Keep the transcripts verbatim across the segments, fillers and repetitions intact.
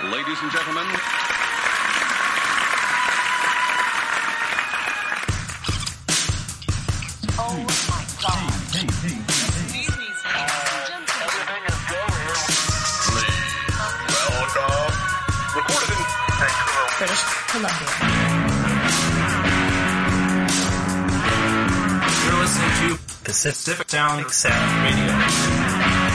Ladies and gentlemen. Oh my God. Hey, hey, hey, Excuse me, sir. Everything is go here. Please welcome. Recorded in Vancouver, British Columbia. You're listening to Pacific Sound Sound Radio.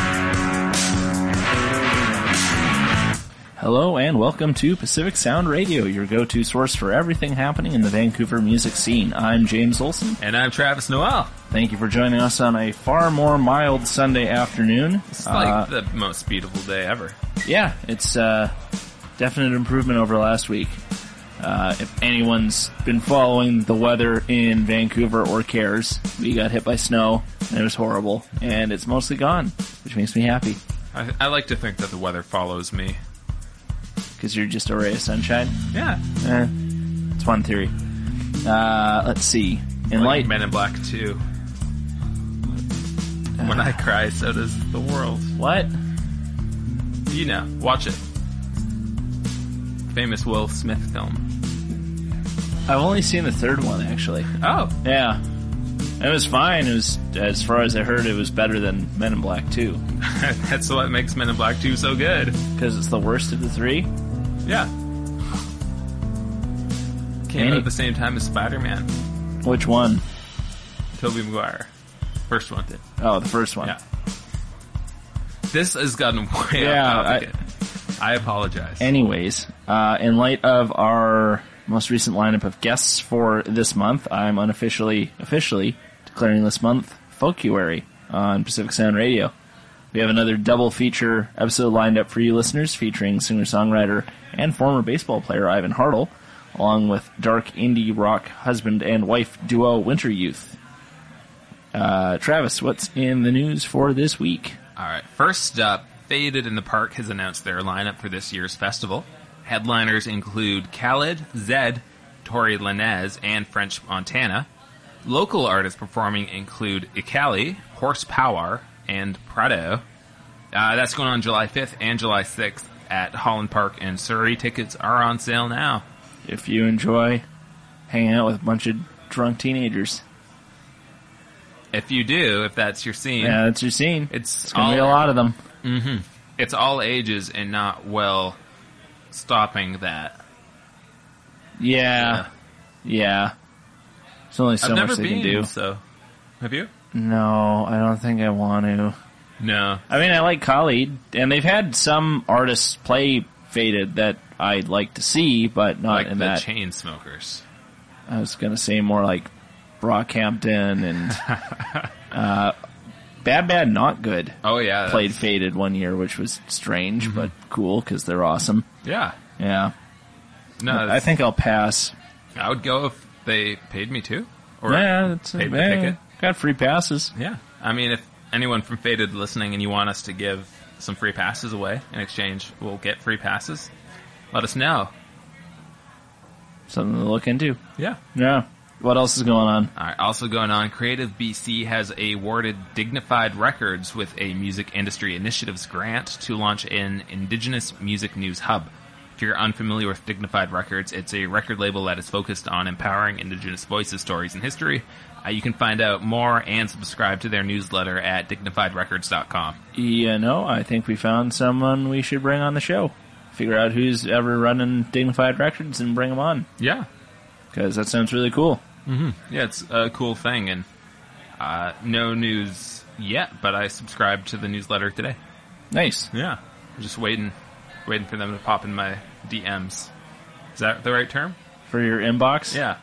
Hello and welcome to Pacific Sound Radio, your go-to source for everything happening in the Vancouver music scene. I'm James Olson. And I'm Travis Noel. Thank you for joining us on a far more mild Sunday afternoon. It's like uh, the most beautiful day ever. Yeah, it's uh, definite improvement over last week. Uh, if anyone's been following the weather in Vancouver or cares, we got hit by snow and it was horrible. And it's mostly gone, which makes me happy. I, I like to think that the weather follows me. Because you're just a ray of sunshine? Yeah. Eh, it's one theory. Uh, let's see. In like light... Men in Black two. When I cry, so does the world. What? You know, watch it. Famous Will Smith film. I've only seen the third one, actually. Oh. Yeah. It was fine. It was, as far as I heard, it was better than Men in Black two. That's what makes Men in Black two so good. Because it's the worst of the three? Yeah. Came out at the same time as Spider-Man. Which one? Tobey Maguire. First one did. Oh, the first one. Yeah. This has gotten way yeah, off topic. I, I apologize. Anyways, uh, in light of our most recent lineup of guests for this month, I'm unofficially, officially declaring this month Folkuary on Pacific Sound Radio. We have another double feature episode lined up for you listeners, featuring singer-songwriter and former baseball player Ivan Hartle, along with dark indie rock husband and wife duo Winter Youth. Uh, Travis, what's in the news for this week? Alright, first up, Faded in the Park has announced their lineup for this year's festival. Headliners include Khaled, Zed, Tory Lanez, and French Montana. Local artists performing include Ikali, Horsepower, and Prado. Uh, that's going on July fifth and July sixth at Holland Park in Surrey. Tickets are on sale now. If you enjoy hanging out with a bunch of drunk teenagers. If you do, if that's your scene. Yeah, that's your scene. It's, it's going to be a lot of them. Mm-hmm. It's all ages and not well stopping that. Yeah. Yeah. yeah. There's only so I've never much they been, can do. So, have you? No, I don't think I want to. No. I mean, I like Khalid, and they've had some artists play Faded that I'd like to see, but not like in the that. Chainsmokers. I was going to say more like Brockhampton and uh, Bad Bad Not Good. Oh, yeah. Played that's... Faded one year, which was strange, mm-hmm. but cool because they're awesome. Yeah. Yeah. No, I think I'll pass. I would go if they paid me to. Or yeah, it's paid a, the yeah, ticket. Got free passes. Yeah. I mean, if anyone from Faded listening and you want us to give some free passes away in exchange, we'll get free passes. Let us know. Something to look into. Yeah. Yeah. What else is going on? All right. Also going on, Creative B C has awarded Dignified Records with a Music Industry Initiatives grant to launch an Indigenous Music News Hub. If you're unfamiliar with Dignified Records, it's a record label that is focused on empowering Indigenous voices, stories, and history. Uh, you can find out more and subscribe to their newsletter at dignified records dot com. You know, I think we found someone we should bring on the show. Figure out who's ever running Dignified Records and bring them on. Yeah. Because that sounds really cool. Mm-hmm. Yeah, it's a cool thing. And uh, no news yet, but I subscribed to the newsletter today. Nice. Yeah. I'm just waiting, waiting for them to pop in my D Ms. Is that the right term? For your inbox? Yeah.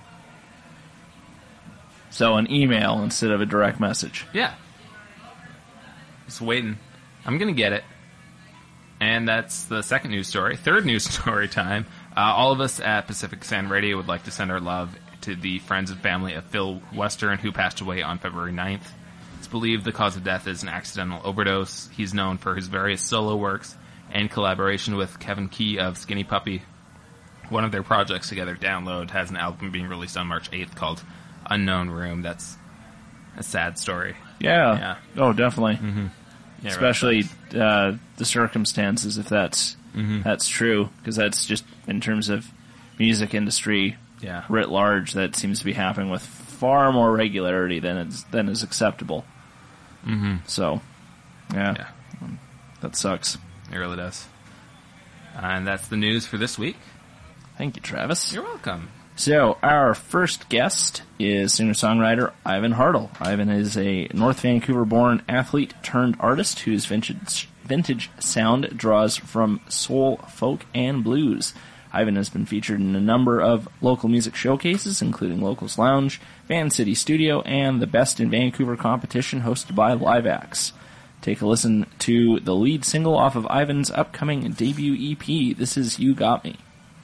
So an email instead of a direct message. Yeah. Just waiting. I'm going to get it. And that's the second news story. Third news story time. Uh, all of us at Pacific Sound Radio would like to send our love to the friends and family of Phil Western, who passed away on February ninth. It's believed the cause of death is an accidental overdose. He's known for his various solo works and collaboration with Kevin Key of Skinny Puppy. One of their projects together, Download, has an album being released on March eighth called Unknown Room. That's a sad story. Yeah. yeah. Oh, definitely. Mm-hmm. Yeah, Especially uh, the circumstances, if that's Mm-hmm. That's true, because that's just in terms of music industry Yeah. writ large, that seems to be happening with far more regularity than it's, than is acceptable. Mm-hmm. So, yeah, Yeah. that sucks. It really does. And that's the news for this week. Thank you, Travis. You're welcome. So, our first guest is singer-songwriter Ivan Hartle. Ivan is a North Vancouver-born athlete turned artist whose vintage, vintage sound draws from soul, folk, and blues. Ivan has been featured in a number of local music showcases, including Locals Lounge, Van City Studio, and the Best in Vancouver competition hosted by Live Acts. Take a listen to the lead single off of Ivan's upcoming debut E P. This is You Got Me.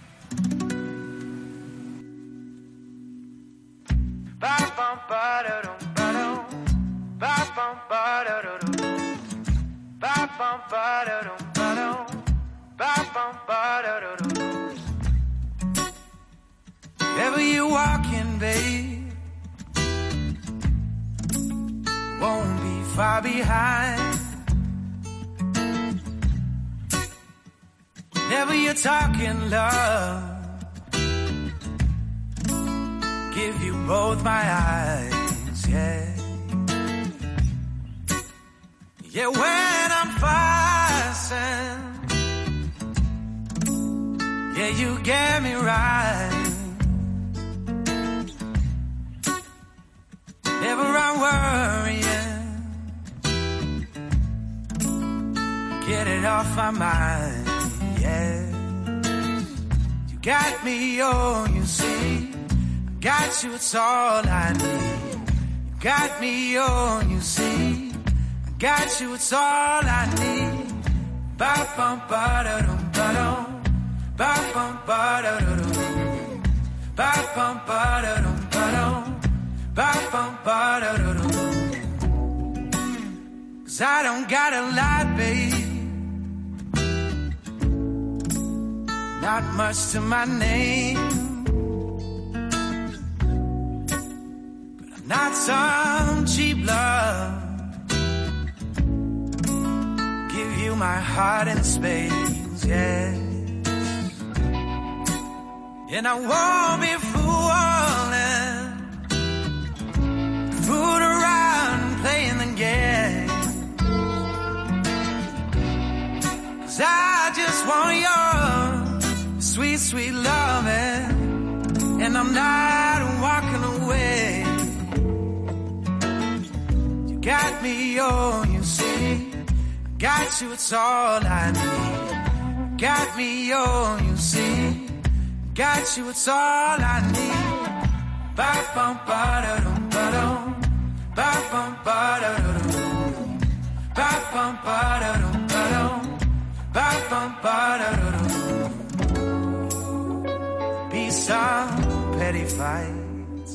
Wherever you're walking, babe, won't be far behind. Whenever you're talking, love, give you both my eyes, yeah. Yeah, when I'm fussing, yeah, you get me right. Never I'm worrying, get it off my mind, yeah. You got me, oh, you see, I got you, it's all I need. You got me, oh, you see, I got you, it's all I need. Ba bum ba da dum ba dum, ba bum ba da dum, ba bum ba da dum ba dum. Cause I don't got a lot, babe, not much to my name, but I'm not some cheap love. Give you my heart and space, yeah. And I won't be fooling, fool around playing the game. Cause I just want your sweet, sweet loving, and I'm not walking away. You got me, oh, you see, I got you, it's all I need. Got me, oh, you see, got you, it's all I need. Ba bum ba da dum ba dum. Ba bum ba da dum, ba bum ba da dum ba dum, ba bum ba da dum. Be some petty fights,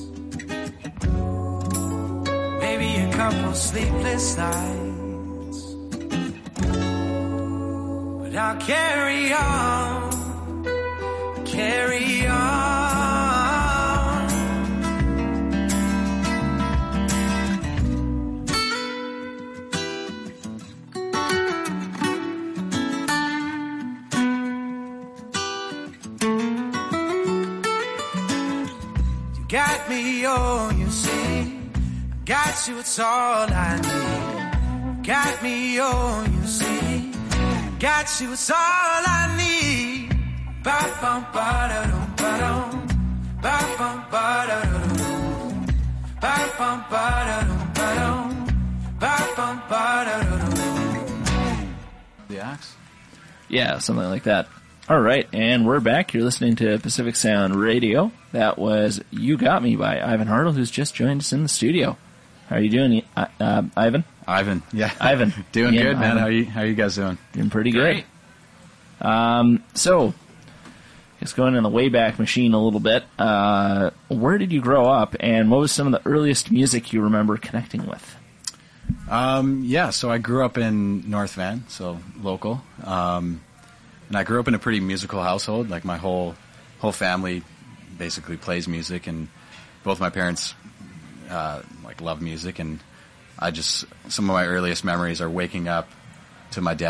maybe a couple sleepless nights, but I'll carry on, carry on. Got me, oh, you see, got you, it's all I need. Got me, oh, you see, got you, it's all I need. Ba bum ba da dum ba dum, ba bum ba da dum, ba bum ba da dum ba dum, ba bum ba da dum. The Axe? Yeah, something like that. All right, and we're back. You're listening to Pacific Sound Radio. That was You Got Me by Ivan Hartle, who's just joined us in the studio. How are you doing, uh, uh, Ivan? Ivan, yeah. Ivan. doing Yeah, good, man. Ivan. How are you, how are you guys doing? Doing pretty Great. good. Um, so, just going in the Wayback Machine a little bit. Uh, where did you grow up, and what was some of the earliest music you remember connecting with? Um, yeah, so I grew up in North Van, so local. Um, and I grew up in a pretty musical household. Like my whole whole family basically plays music, and both my parents uh, like love music. And I just some of my earliest memories are waking up to my dad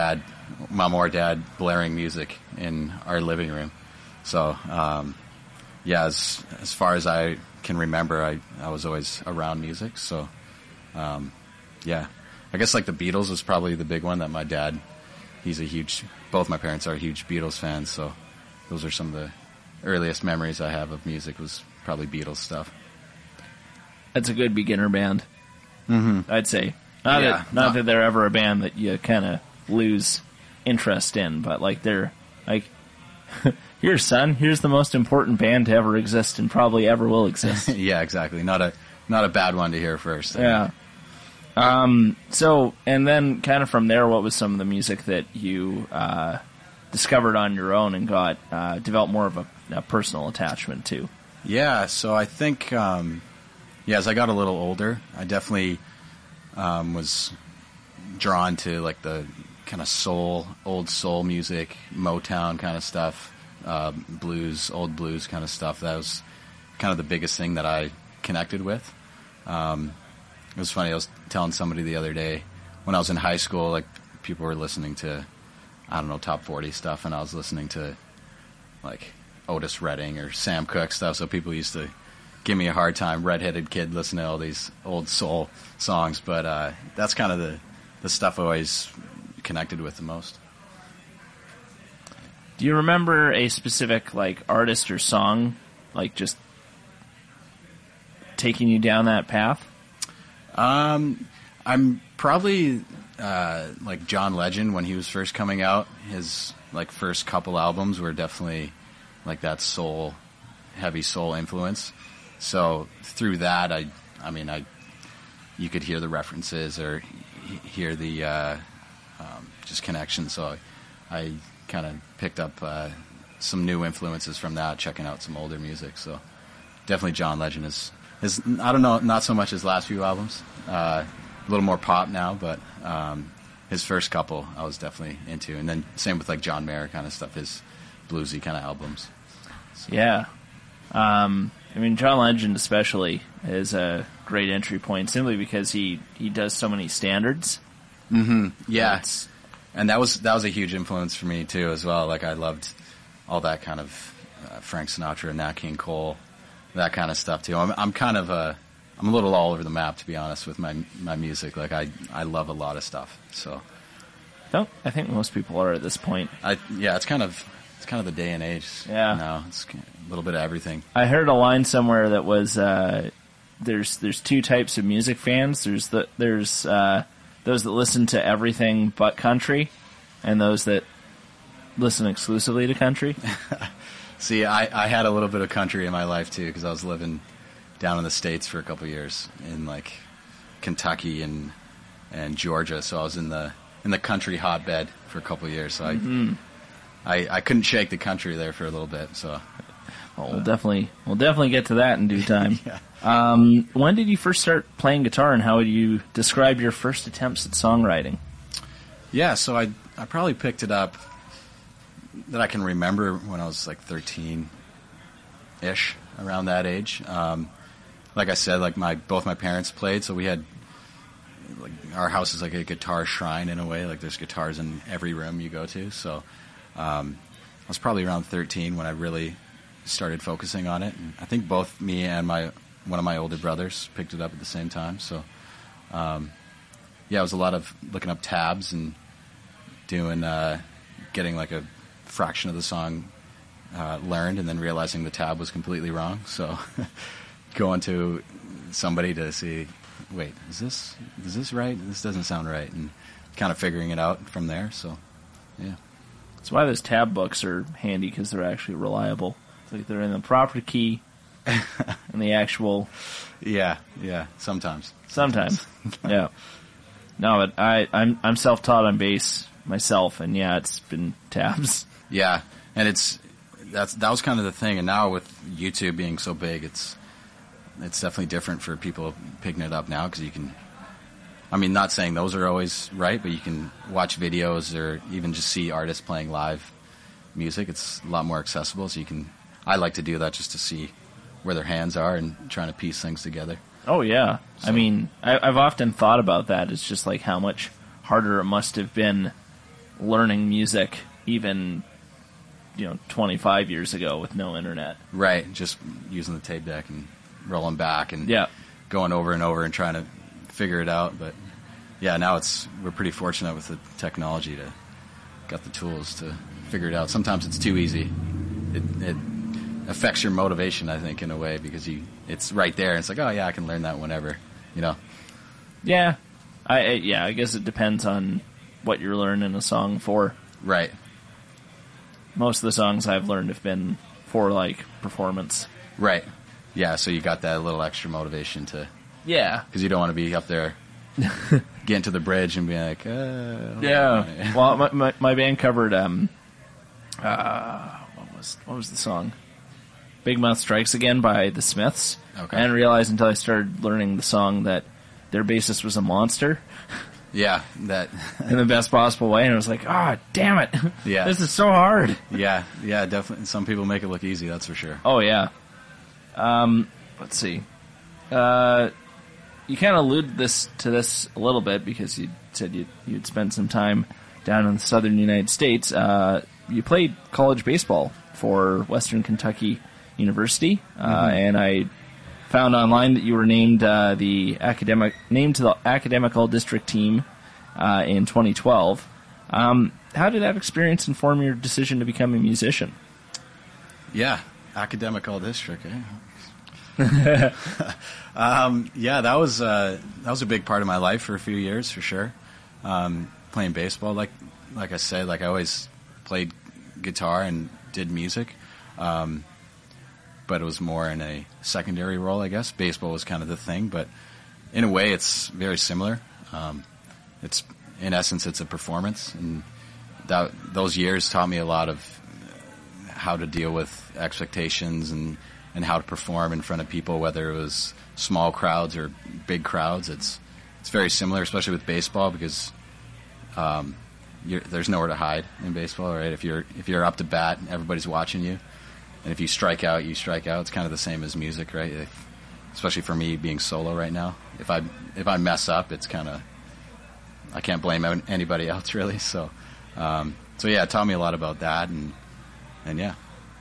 mom or dad blaring music in our living room. So, um, yeah, as as far as I can remember, I, I was always around music. So, um, yeah, I guess like the Beatles was probably the big one that my dad, he's a huge, both my parents are huge Beatles fans. So those are some of the earliest memories I have of music was probably Beatles stuff. That's a good beginner band, Mm-hmm. I'd say. Not, Yeah, that, not no. that they're ever a band that you kind of lose interest in, but like they're like, here, son, here's the most important band to ever exist and probably ever will exist. Yeah, exactly. Not a not a bad one to hear first. Yeah. Um. So, and then kind of from there, what was some of the music that you uh, discovered on your own and got uh, developed more of a, a personal attachment to? Yeah, so I think, um, yeah, as I got a little older, I definitely um, was drawn to like the kind of soul, old soul music, Motown kind of stuff, uh, blues, old blues kind of stuff. That was kind of the biggest thing that I connected with. Um, it was funny, I was telling somebody the other day, when I was in high school, like, people were listening to, I don't know, top forty stuff, and I was listening to, like, Otis Redding or Sam Cooke stuff, so people used to give me a hard time, redheaded kid listening to all these old soul songs, but uh, that's kind of the, the stuff I always connected with the most. Do you remember a specific like artist or song, like just taking you down that path? Um, I'm probably uh, like John Legend when he was first coming out. His like first couple albums were definitely like that soul, heavy soul influence. So through that, I, I mean, I, you could hear the references or he- hear the uh, um, just connection. So I, I kind of picked up uh, some new influences from that, checking out some older music. So definitely John Legend is. His, I don't know, not so much his last few albums. Uh, a little more pop now, but um, his first couple I was definitely into. And then same with like John Mayer kind of stuff, his bluesy kind of albums. So. Yeah. Um, I mean, John Legend especially is a great entry point simply because he, he does so many standards. Mm-hmm. Yeah, It's, and that was that was a huge influence for me too as well. Like I loved all that kind of uh, Frank Sinatra, Nat King Cole, that kind of stuff too. I'm, I'm kind of a, I'm a little all over the map to be honest with my my music. Like I, I love a lot of stuff. So, no, I think most people are at this point. I yeah, it's kind of it's kind of the day and age. Yeah. now it's a little bit of everything. I heard a line somewhere that was uh, there's there's two types of music fans. There's the there's uh, those that listen to everything but country, and those that listen exclusively to country. See, I, I had a little bit of country in my life too because I was living down in the States for a couple of years in like Kentucky and and Georgia. So I was in the in the country hotbed for a couple of years. So I, Mm-hmm. I I couldn't shake the country there for a little bit. So Well, we'll definitely we'll definitely get to that in due time. yeah. Um, when did you first start playing guitar, and how would you describe your first attempts at songwriting? Yeah, so I I probably picked it up that I can remember when I was like thirteen-ish, around that age. Um, like I said, like my both my parents played, so we had like our house is like a guitar shrine in a way. Like there's guitars in every room you go to. So um, I was probably around thirteen when I really started focusing on it. And I think both me and my one of my older brothers picked it up at the same time. So um, yeah, it was a lot of looking up tabs and doing uh, getting like a fraction of the song uh, learned, and then realizing the tab was completely wrong. So going to somebody to see, wait, is this is this right? This doesn't sound right, and kind of figuring it out from there. So yeah. That's why those tab books are handy, because they're actually reliable. It's like they're in the proper key and the actual. Yeah, yeah. Sometimes. Sometimes, yeah. No, but I, I'm I'm self-taught on bass myself, and yeah, it's been tabs. Yeah, and it's that's that was kind of the thing. And now with YouTube being so big, it's it's definitely different for people picking it up now because you can. I mean, not saying those are always right, but you can watch videos or even just see artists playing live music. It's a lot more accessible, so you can. I like to do that just to see where their hands are and trying to piece things together. Oh yeah, I So- mean, I, I've often thought about that. It's just like how much harder it must have been learning music even, you know, twenty-five years ago with no internet. Right, just using the tape deck and rolling back and Yeah. going over and over and trying to figure it out. But yeah, now it's we're pretty fortunate with the technology to got the tools to figure it out. Sometimes it's too easy. It, it affects your motivation, I think, in a way, because you it's right there. And it's like, oh yeah, I can learn that whenever, you know. Yeah. I, I yeah, I guess it depends on what you're learning a song for. Right. Most of the songs I've learned have been for, like, performance. Right. Yeah, so you got that little extra motivation to, Yeah. because you don't want to be up there getting to the bridge and being like, uh, Yeah. Well, my, my my band covered um, uh, what was what was the song? Big Mouth Strikes Again by the Smiths. Okay. I didn't realize until I started learning the song that their bassist was a monster yeah, that, in the best possible way, and I was like, ah, oh, damn it, Yeah. this is so hard. yeah, yeah, definitely. Some people make it look easy, that's for sure. Oh yeah. Um, let's see. Uh, you kind of alluded this to this a little bit because you said you you'd spent some time down in the southern United States. Uh, you played college baseball for Western Kentucky University, uh, and I found online that you were named uh, the academic named to the academic all district team uh, in twenty twelve. Um, how did that experience inform your decision to become a musician? Yeah, academic all district. Eh? um, yeah, that was uh, that was a big part of my life for a few years, for sure. Um, playing baseball, like like I said, like I always played guitar and did music, um, but it was more in a secondary role, I guess. Baseball was kind of the thing, but in a way, it's very similar. Um, it's in essence, it's a performance, and that those years taught me a lot of how to deal with expectations and, and how to perform in front of people, whether it was small crowds or big crowds. It's it's very similar, especially with baseball, because um, you're, there's nowhere to hide in baseball, right? If you're if you're up to bat, everybody's watching you, and if you strike out, you strike out. It's kind of the same as music, right? If, especially for me being solo right now, if I if I mess up, it's kind of I can't blame anybody else really. So um, so yeah, it taught me a lot about that, and and yeah.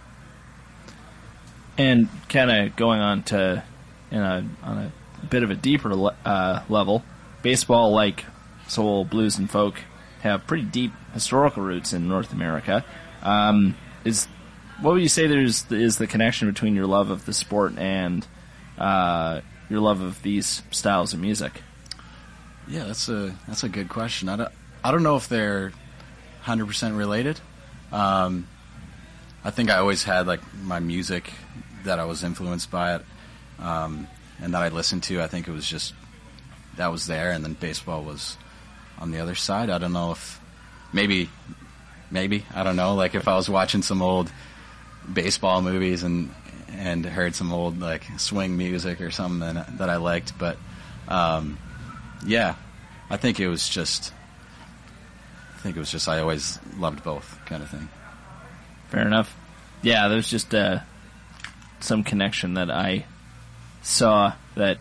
And kind of going on to, in a, on a bit of a deeper le- uh, level, baseball, like soul, blues, and folk, have pretty deep historical roots in North America. Um, is what would you say there's is the connection between your love of the sport and uh, your love of these styles of music? Yeah, that's a that's a good question. I don't, I don't know if they're one hundred percent related. Um, I think I always had like my music that I was influenced by it, um, and that I listened to. I think it was just that was there, and then baseball was on the other side. I don't know if maybe, maybe I don't know. Like if I was watching some old baseball movies and and heard some old like swing music or something that, that I liked, but um, yeah, I think it was just. I think it was just I always loved both kind of thing. Fair enough. Yeah, there's just uh, some connection that I saw that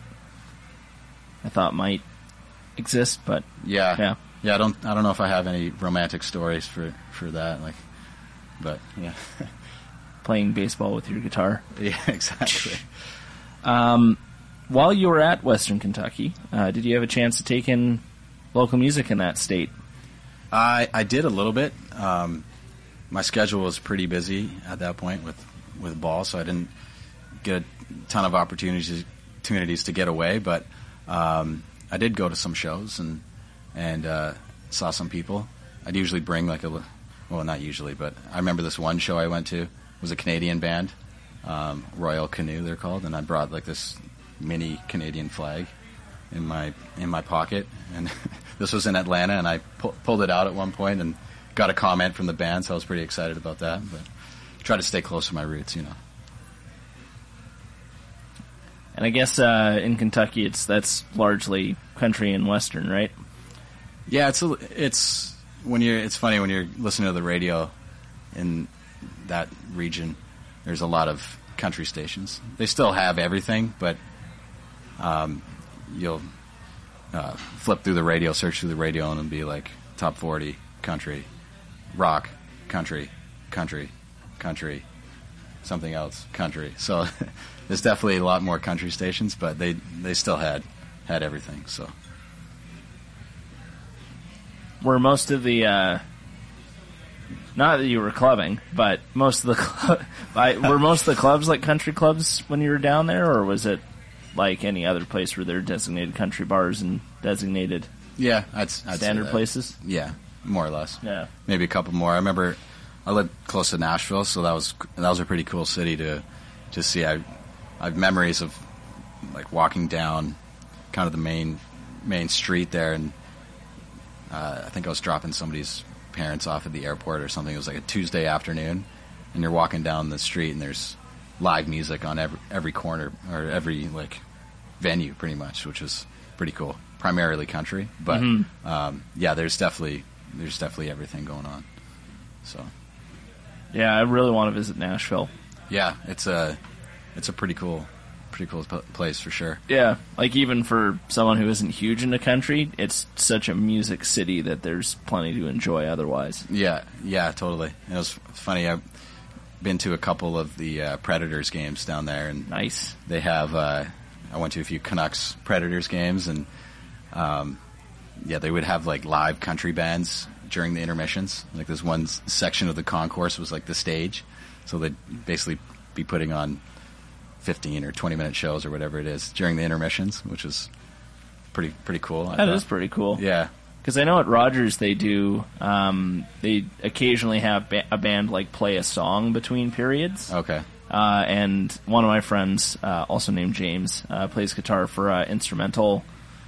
I thought might exist, but Yeah, yeah. yeah. I don't, I don't know if I have any romantic stories for, for that. Like, but yeah, Playing baseball with your guitar. yeah, exactly. Um, while you were at Western Kentucky, uh, did you have a chance to take in local music in that state? I, I did a little bit. Um, my schedule was pretty busy at that point with, with ball, so I didn't get a ton of opportunities opportunities to get away. But um, I did go to some shows and and uh, saw some people. I'd usually bring like a li- well, not usually, but I remember this one show I went to was a Canadian band, um, Royal Canoe they're called, and I brought like this mini Canadian flag in my in my pocket, and this was in Atlanta, and I pu- pulled it out at one point and got a comment from the band, so I was pretty excited about that. But try to stay close to my roots, you know. And I guess uh, in Kentucky, it's that's largely country and western, right? Yeah, it's a, it's when you're it's funny when you're listening to the radio in that region. There's a lot of country stations. They still have everything, but um, you'll uh, flip through the radio, search through the radio, and it'll be like top forty country, rock, country, country, country, something else, country. So there's definitely a lot more country stations, but they they still had had everything. So Were most of the uh, not that you were clubbing, but most of the cl- I, were most of the clubs like country clubs when you were down there, or was it like any other place where there are designated country bars and designated yeah, I'd, I'd say standard that. places? Yeah, more or less. Yeah. Maybe a couple more. I remember I lived close to Nashville, so that was that was a pretty cool city to to see. I I have memories of like walking down kind of the main main street there, and uh, I think I was dropping somebody's parents off at the airport or something. It was like a Tuesday afternoon, and you're walking down the street, and there's live music on every every corner or every like venue, pretty much, which is pretty cool. Primarily country, but Mm-hmm. um, yeah, there's definitely there's definitely everything going on. So Yeah, I really want to visit Nashville. yeah, it's a it's a pretty cool pretty cool p- place for sure. Yeah, like even for someone who isn't huge into country, it's such a music city that there's plenty to enjoy otherwise. Yeah, yeah, totally. And it was funny. I've been to a couple of the uh, Predators games down there, and Nice. they have. Uh, I went to a few Canucks Predators games, and um, yeah, they would have like live country bands during the intermissions. Like this one s- section of the concourse was like the stage, so they'd basically be putting on fifteen or twenty minute shows or whatever it is during the intermissions, which was pretty pretty cool. I That thought. is pretty cool. Yeah, Because I know at Rogers they do, um, they occasionally have ba- a band like play a song between periods. okay, Uh, and one of my friends, uh, also named James, uh, plays guitar for an instrumental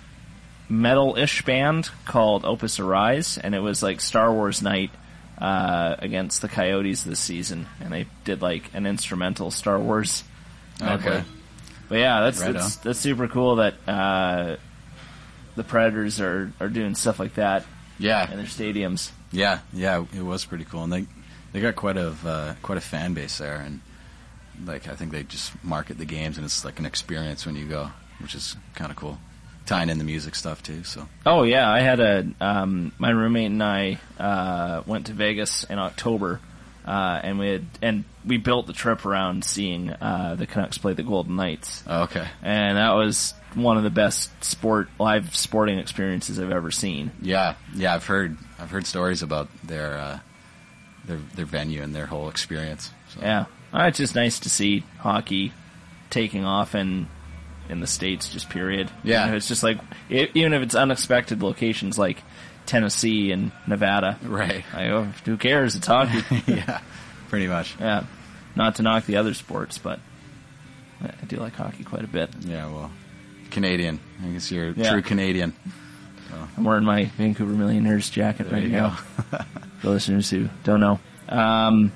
metal-ish band called Opus Arise, and it was like Star Wars night uh, against the Coyotes this season, and they did like an instrumental Star Wars medley. Okay. But yeah, that's Right that's, on. that's super cool that uh, the Predators are, are doing stuff like that yeah, in their stadiums. Yeah, yeah, it was pretty cool, and they they got quite a uh, quite a fan base there, and like I think they just market the games, and it's like an experience when you go, which is kind of cool. Tying in the music stuff too, so Oh yeah, I had a um, my roommate and I uh, went to Vegas in October, uh, and we had and we built the trip around seeing uh, the Canucks play the Golden Knights, oh, okay, and that was one of the best sport live sporting experiences I've ever seen. yeah, yeah. I've heard I've heard stories about their uh, their their venue and their whole experience. So. Yeah, uh, it's just nice to see hockey taking off in in the States, just period. Yeah. You know, it's just like it, even if it's unexpected locations like Tennessee and Nevada, right, like, oh, who cares? It's hockey. yeah, pretty much. Yeah, not to knock the other sports, but I do like hockey quite a bit. Yeah, well, Canadian. I guess you're a Yeah. true Canadian. I'm wearing my Vancouver Millionaires jacket There right you now. For listeners who don't know, um,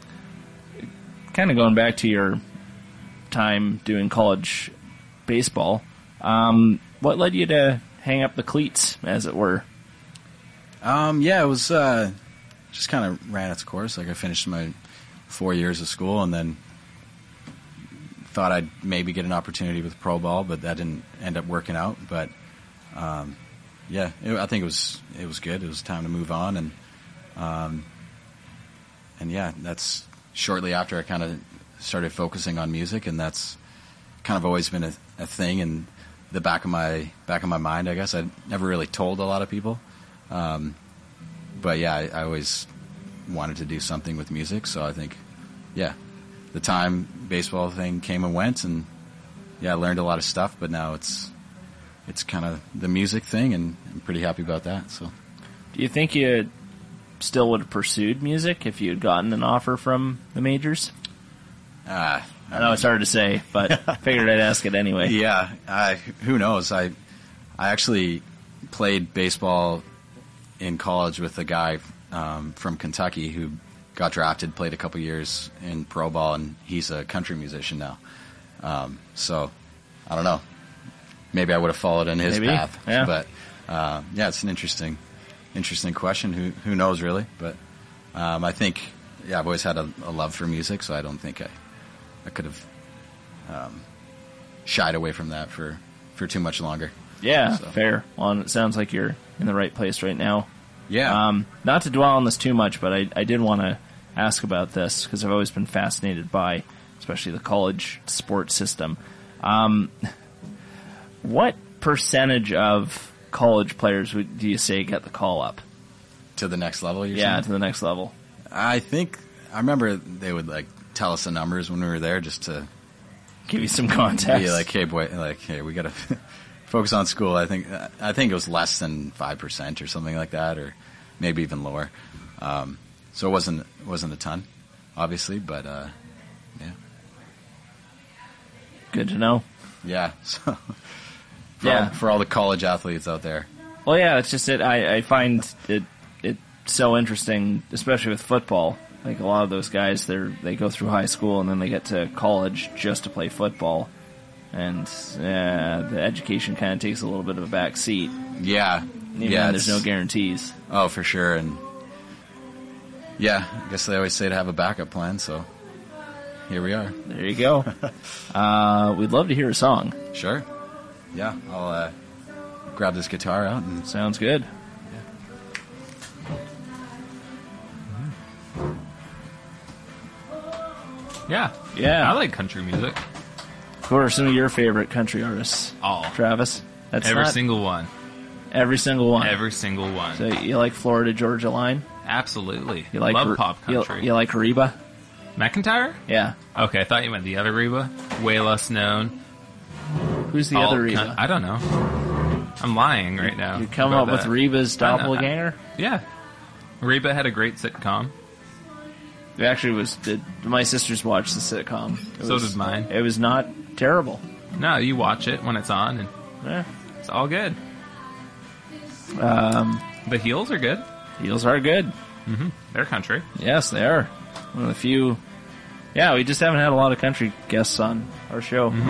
kind of going back to your time doing college baseball, um, what led you to hang up the cleats, as it were? Um, yeah, it was uh, just kind of ran its course. Like I finished my four years of school, and then thought I'd maybe get an opportunity with pro ball, but that didn't end up working out. But um, yeah, it, I think it was it was good. It was time to move on, and um, and yeah, that's shortly after I kind of started focusing on music, and that's kind of always been a, a thing in the back of my back of my mind. I guess I never really told a lot of people. Um, but yeah, I, I always wanted to do something with music, so I think, yeah, the time baseball thing came and went, and yeah, I learned a lot of stuff, but now it's it's kind of the music thing, and I'm pretty happy about that. So, Do you think you still would have pursued music if you had gotten an offer from the majors? uh, I know it's hard to say, but I figured I'd ask it anyway. yeah, I, who knows? I I actually played baseball in college with a guy um, from Kentucky who got drafted, played a couple years in pro ball, and he's a country musician now. Um, so, I don't know. Maybe I would have followed in his Maybe, path. yeah. But, uh, yeah, it's an interesting interesting question. Who who knows, really? But um, I think, yeah, I've always had a, a love for music, so I don't think I, I could have um, shied away from that for, for too much longer. Yeah, So. fair. Well, and it sounds like you're in the right place right now Yeah. Um, not to dwell on this too much, but I, I did want to ask about this because I've always been fascinated by, especially the college sports system. Um, what percentage of college players would, do you say get the call up? To the next level, you're Yeah, saying? to the next level. I think, I remember they would, like, tell us the numbers when we were there just to Give you some context. be like, hey, boy, like, hey, we got to focus on school. I think I think it was less than five percent or something like that, or maybe even lower. Um, so it wasn't, it wasn't a ton, obviously, but, uh, yeah. Good to know. Yeah. So, for, Yeah. all, for all the college athletes out there. Well, yeah, it's just it. I, I find it it so interesting, especially with football. Like a lot of those guys, they they go through high school and then they get to college just to play football, and yeah, the education kind of takes a little bit of a back seat. Yeah. Even yeah. though there's no it's- guarantees. Oh, for sure. And yeah, I guess they always say to have a backup plan, so here we are. There you go. uh, we'd love to hear a song. Sure. Yeah, I'll uh, grab this guitar out and Sounds good. Yeah. Yeah. I like country music. Who are some of your favorite country artists? All. Travis? That's Every not- single one. every single one. Every single one. So you like Florida Georgia Line? Absolutely. You like Love Re- pop you- country. You, like Reba? McIntyre? Yeah. Okay, I thought you meant the other Reba. Way less known. Who's the All other Reba? coun- I don't know. I'm lying right now. You come about up with that. Reba's I know. doppelganger? Yeah. Reba had a great sitcom. It actually was. Did, my sisters watched the sitcom. It So was- did mine. It was not terrible. No, you watch it when it's on, and Yeah. it's all good. Um, The Heels are good. Heels are good. They're country. Yes, they are. One of the few. Yeah, we just haven't had a lot of country guests on our show. bring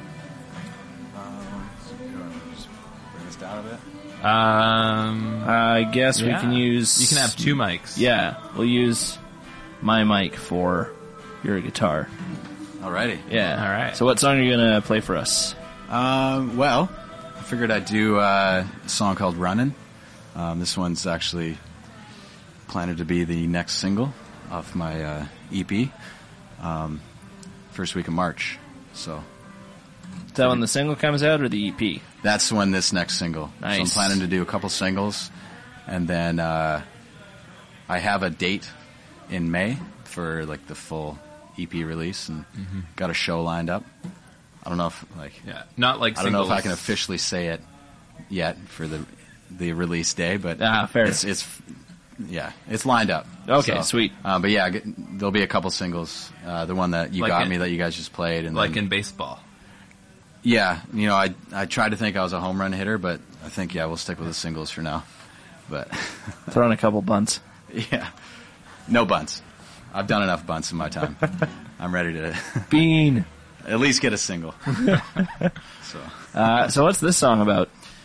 this down a bit. Um, I guess yeah. we can use. You can have two mics. Yeah, we'll use my mic for your guitar. Alrighty. Yeah. All right. So, what song are you gonna play for us? Um, well, I figured I'd do uh, a song called Runnin'. Um, this one's actually planned to be the next single off my uh, E P, um, first week of March. So Is that when the single comes out or the E P? that's when this next single. So I'm Nice. planning to do a couple singles, and then uh, I have a date in May for like the full E P release, and got a show lined up. I don't know if like Yeah. Not like I don't know singles. if I can officially say it yet for the the release day, but Ah, fair. It's, it's yeah, it's lined up. Okay, sweet. Uh, but yeah, g- there'll be a couple singles. Uh, the one that you Like got in- me that you guys just played, and Like then, in baseball. yeah, you know, I I tried to think I was a home run hitter, but I think yeah, we'll stick with the singles for now. But Throwing a couple bunts. yeah, no bunts. I've done enough bunts in my time. I'm ready to Bean. at least get a single. so. Uh, so, what's this song about?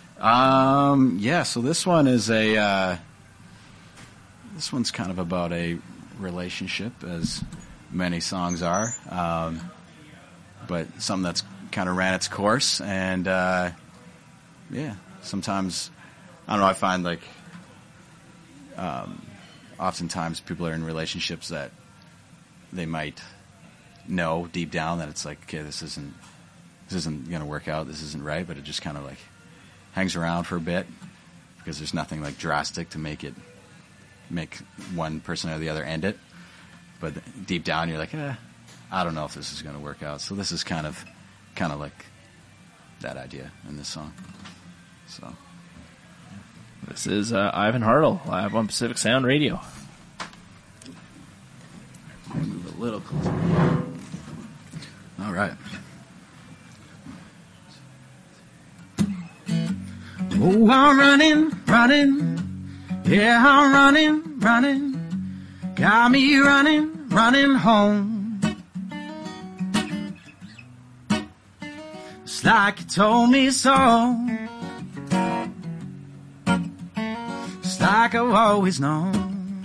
Um, yeah, so this one is a, uh, this one's kind of about a relationship, as many songs are, um, but something that's kind of ran its course, and, uh, yeah, sometimes, I don't know, I find like, um, oftentimes people are in relationships that they might know deep down that it's like, okay, this isn't, this isn't going to work out, this isn't right, but it just kind of like, hangs around for a bit because there's nothing like drastic to make it make one person or the other end it. But deep down, you're like, eh, I don't know if this is going to work out. So this is kind of, kind of like that idea in this song. So This is uh, Ivan Hartle, live on Pacific Sound Radio. move a little closer. All right. Oh, I'm running, running. Yeah, I'm running, running. Got me running, running home. It's like you told me so. It's like I've always known.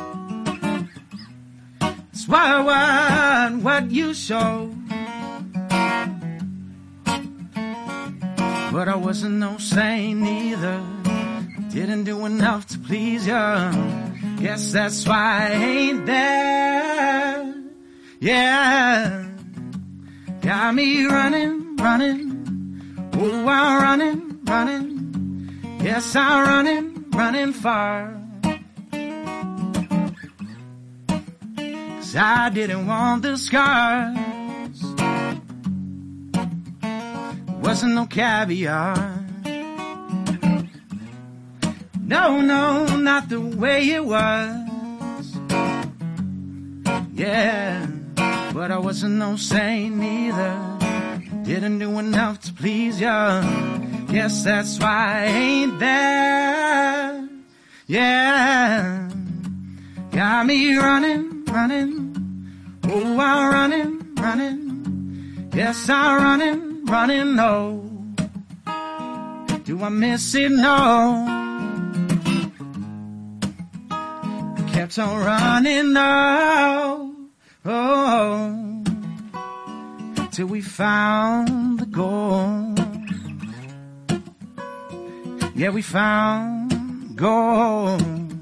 It's why I want what you show. But I wasn't no saint either. didn't do enough to please you. Guess that's why I ain't there. Yeah, got me running, running. Oh, I'm running, running. Yes, I'm running, running far. 'Cause I didn't want the scars. Wasn't no caviar. No, no, not the way it was. Yeah, but I wasn't no saint either. Didn't do enough to please ya. Guess that's why I ain't there. Yeah, got me running, running. Oh, I'm running, running. Yes, I'm running, running. No, do I miss it? No. Kept on running, no, oh, till we found the goal. Yeah, we found gold.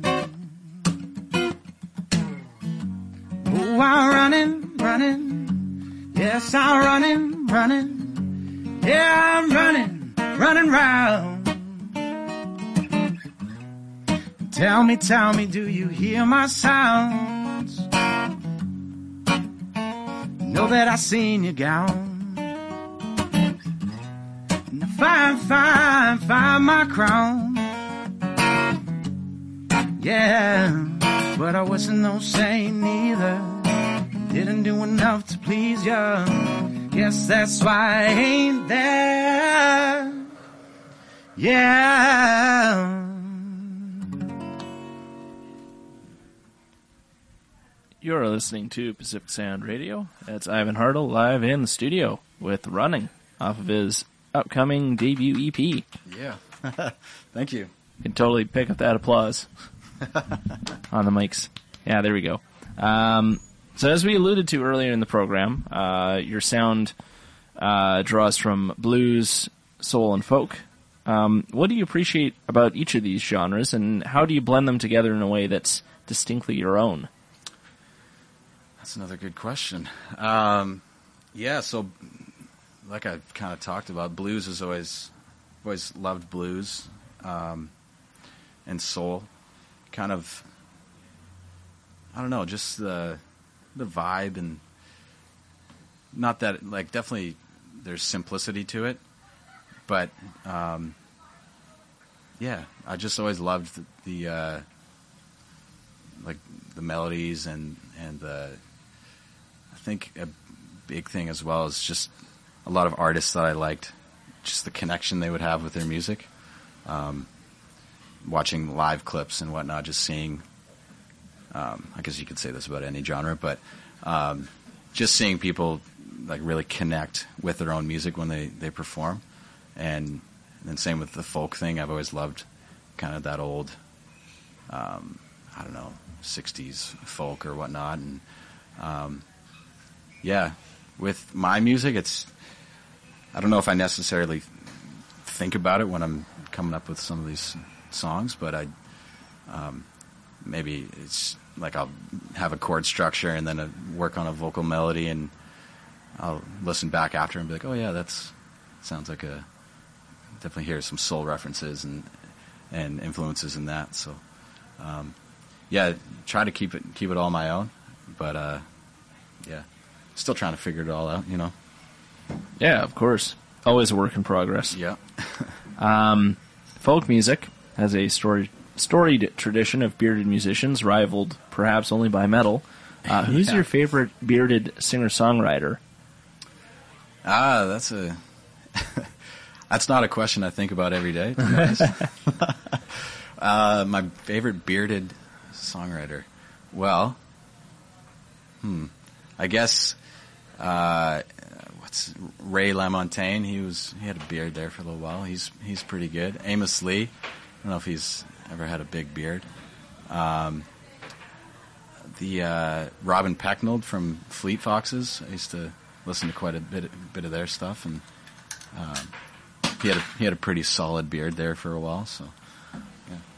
Oh, I'm running, running. Yes, I'm running, running. Yeah, I'm running, running round. Tell me, tell me, do you hear my sounds? Know that I seen your gown. Now find, find, find my crown. Yeah, but I wasn't no saint either. Didn't do enough to please ya. Guess that's why I ain't there. Yeah. You're listening to Pacific Sound Radio. That's Ivan Hartle live in the studio with Running off of his upcoming debut E P. Yeah. Thank you. You can totally pick up that applause on the mics. Yeah, there we go. Um, so as we alluded to earlier in the program, uh, your sound uh, draws from blues, soul, and folk. Um, what do you appreciate about each of these genres, and how do you blend them together in a way that's distinctly your own? That's another good question. Um, yeah, so like I kind of talked about, blues is always always loved blues, um, and soul. Kind of, I don't know, just the the vibe, and not that, like, definitely there's simplicity to it, but um, yeah, I just always loved the, the uh, like the melodies and and the. I think a big thing as well is just a lot of artists that I liked, just the connection they would have with their music. Um, watching live clips and whatnot, just seeing, um, I guess you could say this about any genre, but um, just seeing people like really connect with their own music when they, they perform. And then same with the folk thing. I've always loved kind of that old, um, I don't know, sixties folk or whatnot. And um, yeah, with my music, it's, I don't know if I necessarily think about it when I'm coming up with some of these songs, but I, um, maybe it's like I'll have a chord structure and then a, work on a vocal melody, and I'll listen back after and be like, oh yeah, that's, sounds like a, definitely hear some soul references and, and influences in that. So, um, yeah, try to keep it, keep it all my own, but, uh, yeah. Still trying to figure it all out, you know? Yeah, of course. Always a work in progress. Yeah. um, folk music has a story, storied tradition of bearded musicians, rivaled perhaps only by metal. Uh, who's Yeah. your favorite bearded singer-songwriter? Ah, that's a... that's not a question I think about every day, to be honest. uh, my favorite bearded songwriter. Well, hmm... I guess uh, what's Ray LaMontagne. He was he had a beard there for a little while. He's he's pretty good. Amos Lee. I don't know if he's ever had a big beard. Um, the uh, Robin Pecknold from Fleet Foxes. I used to listen to quite a bit bit of their stuff, and um, he had a, he had a pretty solid beard there for a while. So yeah.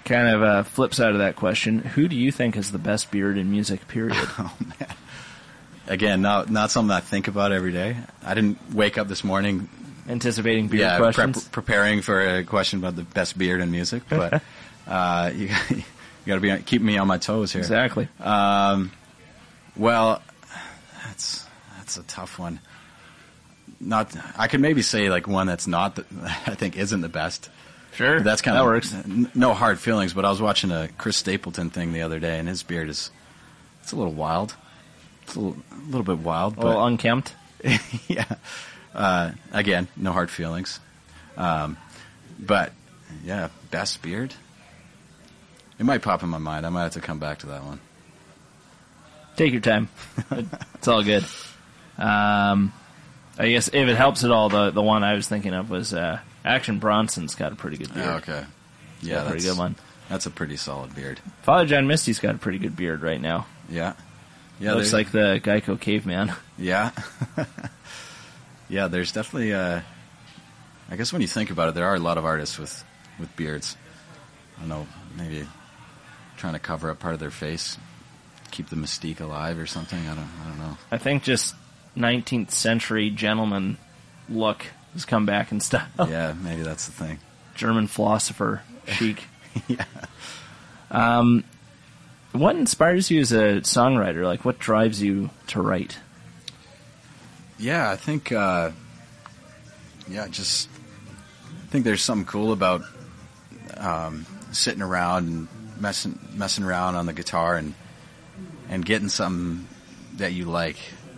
kind of a flip side of that question, who do you think has the best beard in music, period? Oh, man. Again, not not something I think about every day. I didn't wake up this morning Anticipating beard yeah, questions? prep, preparing for a question about the best beard in music, but uh, you, you got to be keep me on my toes here. Exactly. Um, well, that's that's a tough one. Not, I could maybe say like one that's not, the, I think isn't the best. Sure, That's kind that of works. n- no hard feelings. But I was watching a Chris Stapleton thing the other day, and his beard is it's a little wild. It's a little, a little bit wild, A little but unkempt. yeah. Uh, again, no hard feelings. Um, but yeah, best beard. It might pop in my mind. I might have to come back to that one. Take your time. It's all good. Um, I guess if it helps at all, the the one I was thinking of was uh, Action Bronson's got a pretty good beard. Oh, okay. Yeah, Got a that's pretty good one. That's a pretty solid beard. Father John Misty's got a pretty good beard right now. Yeah. Yeah. Looks there- like the Geico caveman. Yeah. Yeah, there's definitely, uh, I guess when you think about it, there are a lot of artists with, with beards. I don't know, maybe trying to cover up part of their face, keep the mystique alive or something. I don't, I don't know. I think just nineteenth century gentleman look has come back in style. Yeah, maybe that's the thing. German philosopher chic. Yeah. Um, what inspires you as a songwriter? Like, what drives you to write? Yeah, I think, uh, yeah, just, I think there's something cool about um, sitting around and messing messing around on the guitar and and getting something that you like,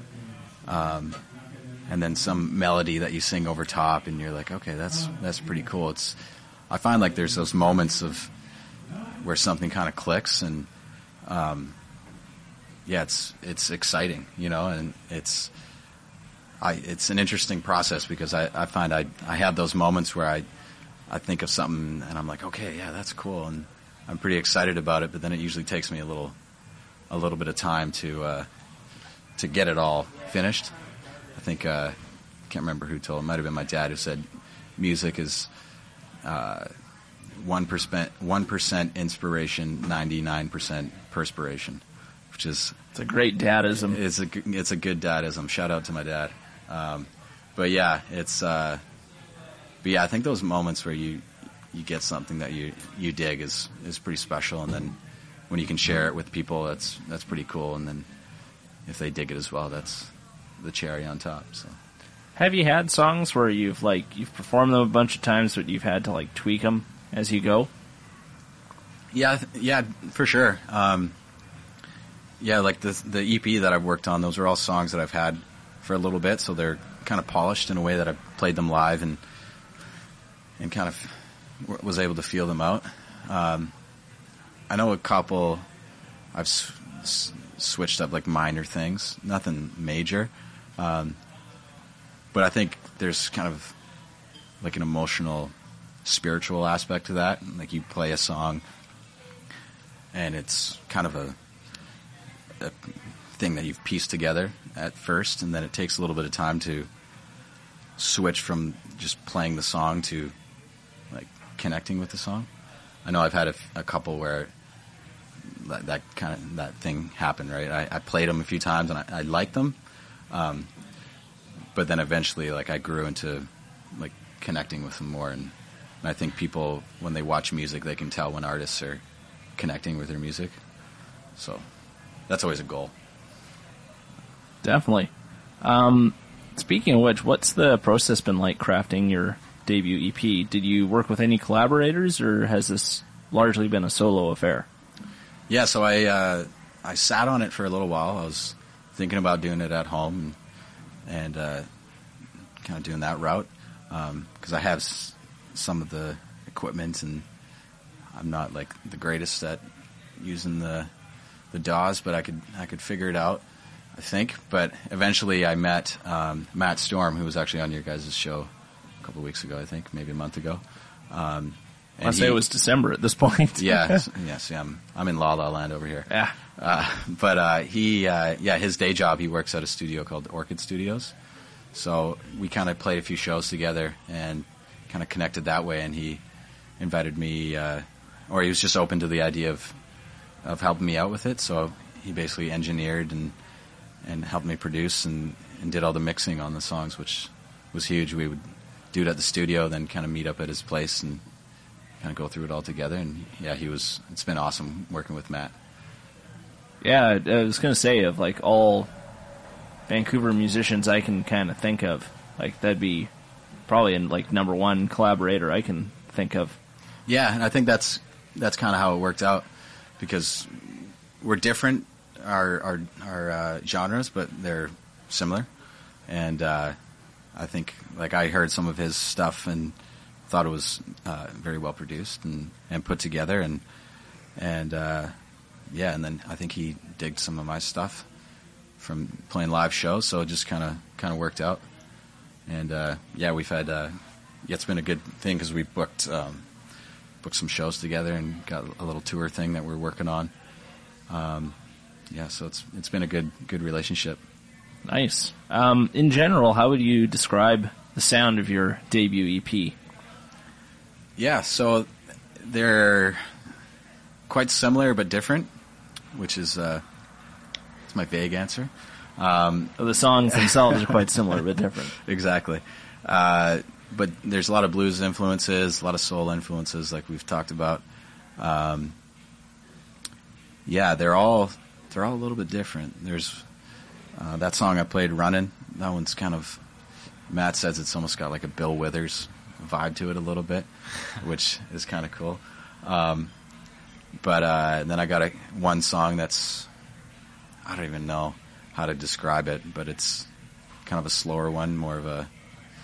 um, and then some melody that you sing over top, and you're like, okay, that's that's pretty cool. It's, I find like there's those moments of where something kind of clicks, and um, yeah, it's it's exciting, you know, and it's. I, it's an interesting process because I, I find I, I have those moments where I I think of something and I'm like, okay, yeah, that's cool, and I'm pretty excited about it. But then it usually takes me a little a little bit of time to uh, to get it all finished. I think uh, I can't remember who told. It might have been my dad who said music is uh, one percent one percent inspiration, ninety-nine percent perspiration, which is It's a great dadism. it's a g- it's a good dadism. Shout out to my dad. Um, but yeah, it's uh, but yeah, I think those moments where you you get something that you you dig is is pretty special, and then when you can share it with people, that's that's pretty cool. And then if they dig it as well, that's the cherry on top. So Have you had songs where you've like you've performed them a bunch of times, but you've had to like tweak them as you go? yeah, th- yeah, for sure. Um, yeah, like the the E P that I've worked on, those are all songs that I've had for a little bit, so they're kind of polished in a way that I played them live and and kind of w- was able to feel them out. Um, I know a couple I've s- s- switched up like minor things, nothing major, um, but I think there's kind of like an emotional, spiritual aspect to that. Like you play a song, and it's kind of a, a thing that you've pieced together at first, and then it takes a little bit of time to switch from just playing the song to like connecting with the song. I know I've had a, f- a couple where that, that kind of that thing happened. Right, I, I played them a few times and I, I liked them, um, but then eventually, like I grew into like connecting with them more, and, and I think people when they watch music, they can tell when artists are connecting with their music. So that's always a goal. Definitely. Um, speaking of which, what's the process been like crafting your debut E P? Did you work with any collaborators, or has this largely been a solo affair? Yeah, so I uh, I sat on it for a little while. I was thinking about doing it at home and, and uh, kind of doing that route because I have s- some of the equipment, and I'm not like the greatest at using the the D A Ws, but I could I could figure it out, I think. But eventually, I met um, Matt Storm, who was actually on your guys' show a couple of weeks ago, I think, maybe a month ago. Um, and I'd say he- it was December at this point. yeah, s- yes, yeah, I'm I'm in La La Land over here. Yeah. Uh, but uh, he, uh, yeah, his day job, he works at a studio called Orchid Studios. So we kind of played a few shows together and kind of connected that way. And he invited me uh, or he was just open to the idea of of helping me out with it. So he basically engineered and and helped me produce and, and did all the mixing on the songs, which was huge. We would do it at the studio, then kind of meet up at his place and kind of go through it all together. And yeah, he was. It's been awesome working with Matt. Yeah, I was going to say, of like all Vancouver musicians I can kind of think of, like that'd be probably in like number one collaborator I can think of. Yeah, and I think that's that's kind of how it worked out, because we're different, our our, our uh, genres, but they're similar. And uh, I think, like, I heard some of his stuff and thought it was uh, very well produced and, and put together, and and uh, yeah, and then I think he digged some of my stuff from playing live shows, so it just kind of kind of worked out. And uh, yeah, we've had uh, yeah, it's been a good thing because we booked um, booked some shows together and got a little tour thing that we're working on. Um, yeah, so it's it's been a good good relationship. Nice. Um, in general, how would you describe the sound of your debut E P? Yeah, so they're quite similar but different, which is uh, it's my vague answer. Um, The songs themselves are quite similar but different. Exactly. Uh, but there's a lot of blues influences, a lot of soul influences, like we've talked about. Um, yeah, they're all they're all a little bit different. There's uh, that song I played, "Runnin'." That one's kind of, Matt says it's almost got like a Bill Withers vibe to it a little bit, which is kind of cool. Um, but uh, then I got a, one song that's, I don't even know how to describe it, but it's kind of a slower one, more of a,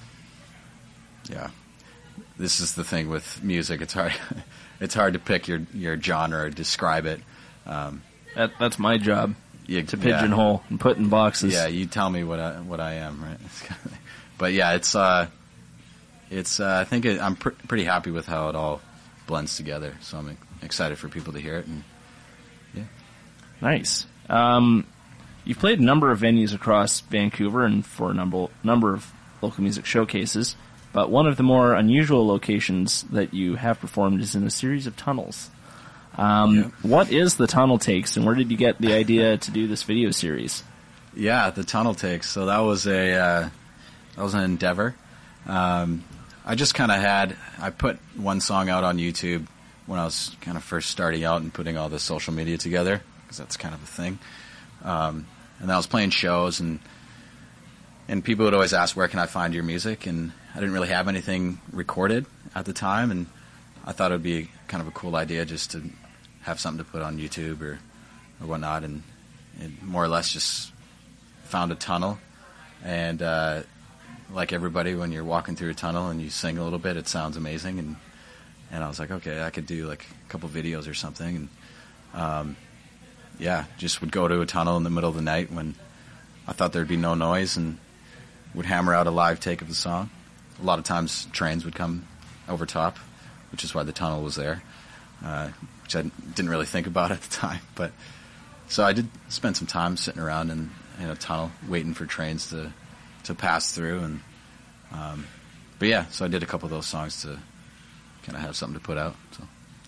yeah. This is the thing with music; it's hard, it's hard to pick your your genre or describe it. Um, That, that's my job, you, to pigeonhole and put in boxes. Yeah, you tell me what I what I am, right? But yeah, it's uh, it's uh, I think it, I'm pr- pretty happy with how it all blends together. So I'm excited for people to hear it. And yeah, Nice. Um, you've played a number of venues across Vancouver and for a number number of local music showcases, but one of the more unusual locations that you have performed is in a series of tunnels. Um, Yeah. What is the Tunnel Takes, and where did you get the idea to do this video series? yeah, the Tunnel Takes. So that was a uh, that was an endeavor. Um, I just kind of had I put one song out on YouTube when I was kind of first starting out and putting all the social media together, because that's kind of a thing. Um, and I was playing shows, and and people would always ask, where can I find your music? And I didn't really have anything recorded at the time, and I thought it would be kind of a cool idea just to have something to put on YouTube or, or whatnot. And it more or less just found a tunnel. And uh, like everybody, when you're walking through a tunnel and you sing a little bit, it sounds amazing. And and I was like, okay, I could do like a couple videos or something. And um, yeah, just would go to a tunnel in the middle of the night when I thought there'd be no noise, and would hammer out a live take of the song. A lot of times trains would come over top, which is why the tunnel was there, uh, which I didn't really think about at the time. But so I did spend some time sitting around in, in a tunnel waiting for trains to to pass through. And um, but yeah, so I did a couple of those songs to kind of have something to put out. So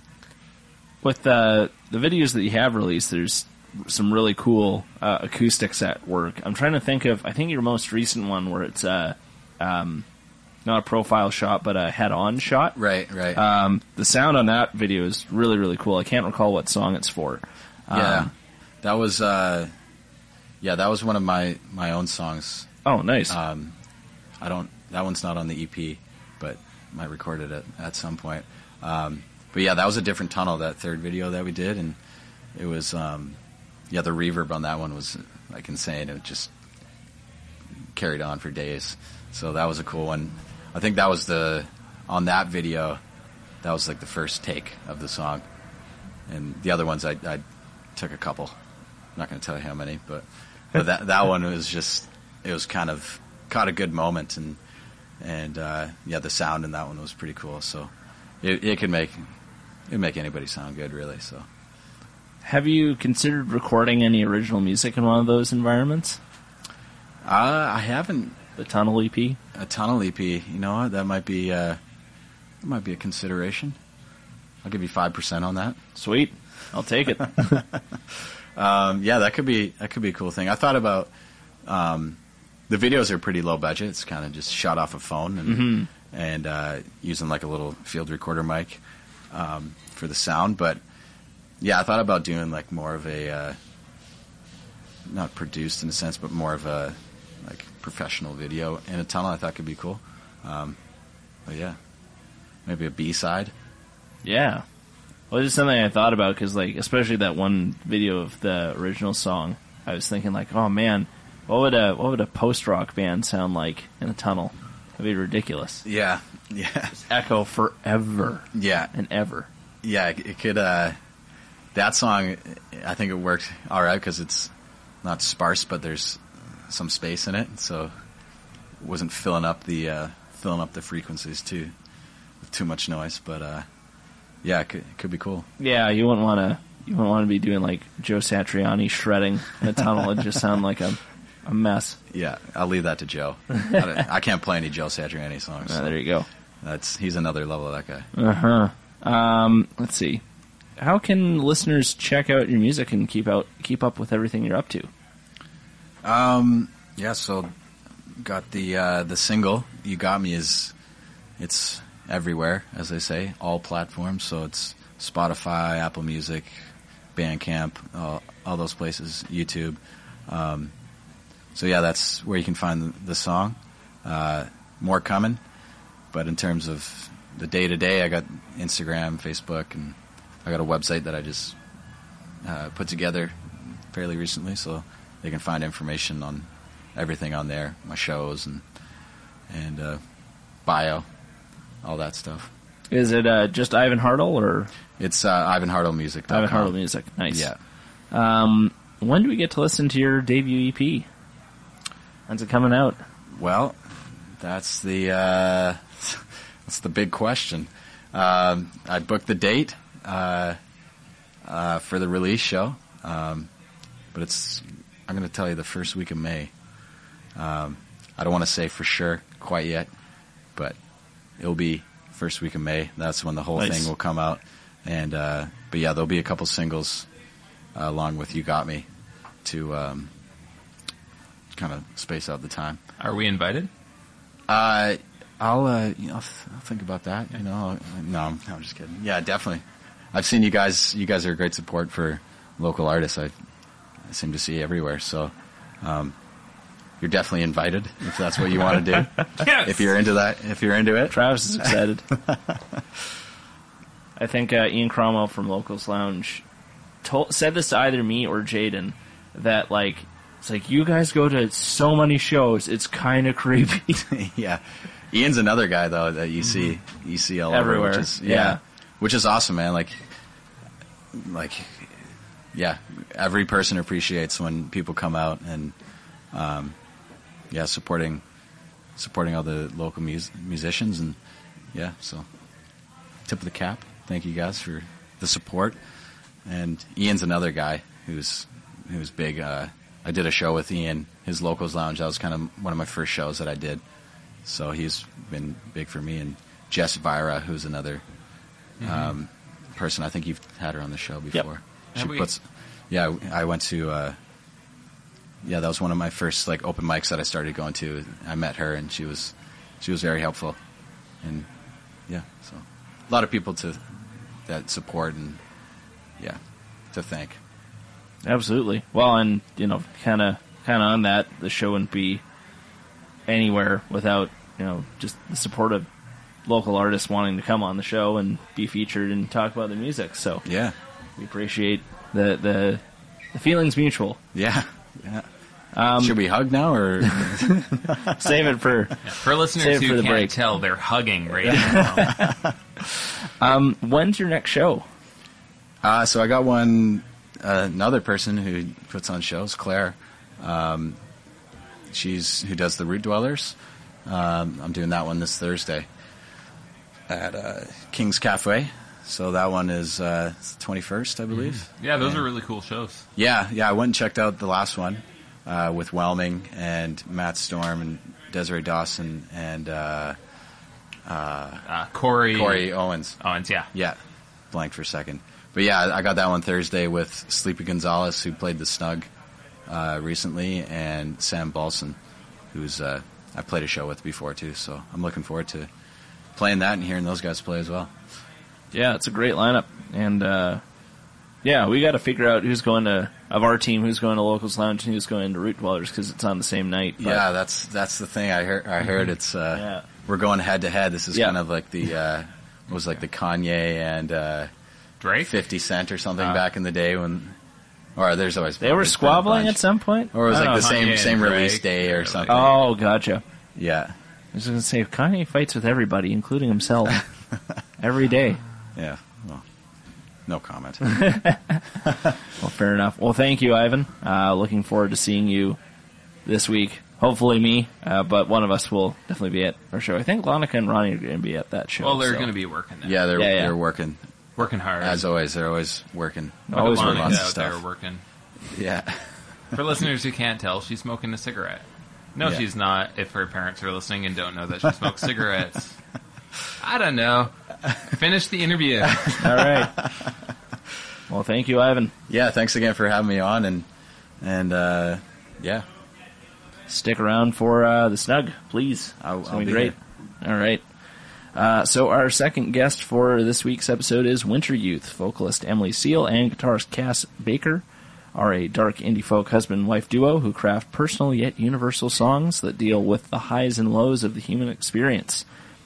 With uh, the videos that you have released, there's some really cool uh, acoustics at work. I'm trying to think of, I think your most recent one where it's uh, um, not a profile shot, but a head-on shot. right, right, Um, the sound on that video is really, really cool. I can't recall what song it's for. yeah, Um, that was uh, yeah, that was one of my my own songs. oh, nice. Um, I don't. That one's not on the E P, but might record it at, at some point. Um, but yeah, that was a different tunnel. That third video that we did, and it was um, yeah, the reverb on that one was like insane. It just carried on for days. So that was a cool one. I think that was the on that video. That was like the first take of the song, and the other ones I, I took a couple. I'm not going to tell you how many, but but that that one was just it was kind of caught a good moment, and and uh, yeah, the sound in that one was pretty cool. So it it could make it make anybody sound good, really. So Have you considered recording any original music in one of those environments? uh, I haven't The Tunnel E P? a tunnel E P. You know what? That might be uh, that might be a consideration. I'll give you five percent on that. Sweet. I'll take it. Um, yeah, that could be that could be a cool thing. I thought about um, the videos are pretty low budget. It's kind of just shot off a phone and Mm-hmm. and uh, using like a little field recorder mic um, for the sound. But yeah, I thought about doing like more of a uh, not produced in a sense, but more of a like professional video in a tunnel. I thought could be cool. Um, but yeah, maybe a B side. Yeah. Well, it's just something I thought about because, like, especially that one video of the original song, I was thinking, like, oh man, what would a what would a post rock band sound like in a tunnel? That'd be ridiculous. Yeah, yeah, Echo forever yeah, and ever. yeah. It, it could. Uh, that song, I think it worked all right because it's not sparse, but there's some space in it, so it wasn't filling up the uh, filling up the frequencies too with too much noise. But uh, yeah, it could, it could be cool. Yeah, you wouldn't want to. You wouldn't want to be doing like Joe Satriani shredding in a tunnel. It'd just sound like a a mess. Yeah, I'll leave that to Joe. I, don't- I can't play any Joe Satriani songs. Ah, So there you go. that's he's another level of that guy. Uh huh. Um, let's see. How can listeners check out your music and keep out keep up with everything you're up to? Um, yeah, so got the uh, the single "You Got Me" is it's everywhere, as they say, all platforms. So it's Spotify, Apple Music, Bandcamp, all, all those places, YouTube. Um, so yeah, that's where you can find the, the song. Uh, more coming, but in terms of the day to day, I got Instagram, Facebook, and I got a website that I just uh, put together fairly recently, so they can find information on everything on there, my shows and and uh, bio, all that stuff. Is it uh, just Ivan Hartle or It's uh, Ivan Hartle Music dot com. Ivan Hartle Music? Nice. Yeah. Um, when do we get to listen to your debut E P? When's it coming out? Well, that's the uh, that's the big question. Um, I booked the date uh, uh, for the release show, um, but it's I'm going to tell you the first week of May. Um, I don't want to say for sure quite yet, but it'll be first week of May. That's when the whole Nice. thing will come out. And uh, but yeah, there'll be a couple singles uh, along with "You Got Me" to um, kind of space out the time. Are we invited? Uh, I'll, uh, you know, I'll, th- I'll think about that. You know, no, I'm, I'm just kidding. Yeah, definitely. I've seen you guys. You guys are a great support for local artists. I, I seem to see everywhere. So, um, you're definitely invited if that's what you want to do. Yes. If you're into that, if you're into it. Travis is excited. I think uh, Ian Cromwell from Locals Lounge told, said this to either me or Jaden, that like it's like you guys go to so many shows, it's kind of creepy. Yeah, Ian's another guy though that you see you see all Everywhere. over, which is Yeah. yeah, which is awesome, man. Like, like, yeah, every person appreciates when people come out and, um, yeah, supporting supporting all the local mus- musicians and yeah, so tip of the cap. Thank you guys for the support. And Ian's another guy who's who's big. Uh, I did a show with Ian, his Locals Lounge. That was kind of one of my first shows that I did. So he's been big for me. And Jess Vira, who's another um, person. I think you've had her on the show before. She Have we? puts. Yeah, I went to. Uh, yeah, that was one of my first like open mics that I started going to. I met her, and she was she was very helpful. And yeah, so a lot of people to that support and yeah, to thank. Absolutely. Well, and you know, kind of, kind of on that, the show wouldn't be anywhere without you know just the support of local artists wanting to come on the show and be featured and talk about their music. So Yeah, we appreciate the the, the feelings mutual. yeah, yeah. Um, Should we hug now or? Save it for. For listeners Save it who for the can't break. tell, they're hugging right now. Um, when's your next show? Uh, so I got one, uh, another person who puts on shows, Claire. Um, she's who does the Root Dwellers. Um, I'm doing that one this Thursday at uh, King's Cafe. So that one is uh, twenty-first, I believe. Yeah, those are really cool shows. Yeah, yeah. I went and checked out the last one uh, with Whelming and Matt Storm and Desiree Dawson and uh, Uh, Corey, Corey Owens. Owens, yeah. Yeah, blanked for a second. But yeah, I got that one Thursday with Sleepy Gonzalez, who played the Snug uh, recently, and Sam Balson, who's uh, I played a show with before too. So I'm looking forward to playing that and hearing those guys play as well. Yeah, it's a great lineup, and uh, yeah, we got to figure out who's going to of our team, who's going to Locals Lounge, and who's going to Root Dwellers because it's on the same night. But, yeah, that's that's the thing. I heard. I heard it's uh, yeah. we're going head to head. This is Yeah. kind of like the uh, it was like the Kanye and uh, Drake? fifty Cent or something Uh. back in the day when, or there's always They were there's been a squabbling bunch. at some point? or it was I like don't the know. same Kanye same and release Drake, day or or something. Oh, gotcha. Yeah, I was going to say, Kanye fights with everybody, including himself, every day. yeah. Well, no comment. Well, fair enough. Well, thank you, Ivan. Uh, looking forward to seeing you this week. Hopefully me, uh, but one of us will definitely be at our show. I think Lonica and Ronnie are going to be at that show. Well, they're so. going to be working there. yeah, they're Yeah, yeah. they're working Working hard. as always. They're always working. Look always at working Monica lots of out there stuff. working. Yeah, For listeners who can't tell, she's smoking a cigarette. No, Yeah. she's not, if her parents are listening and don't know that she smokes cigarettes. I don't know. Finish the interview. All right. Well, thank you, Ivan. yeah. Thanks again for having me on, and and uh, yeah, Stick around for uh, the Snug, please. I'll, It's I'll gonna be be great. All right. Uh, so our second guest for this week's episode is Winter Youth. Vocalist Emily Seal and guitarist Cass Baker are a dark indie folk husband and wife duo who craft personal yet universal songs that deal with the highs and lows of the human experience.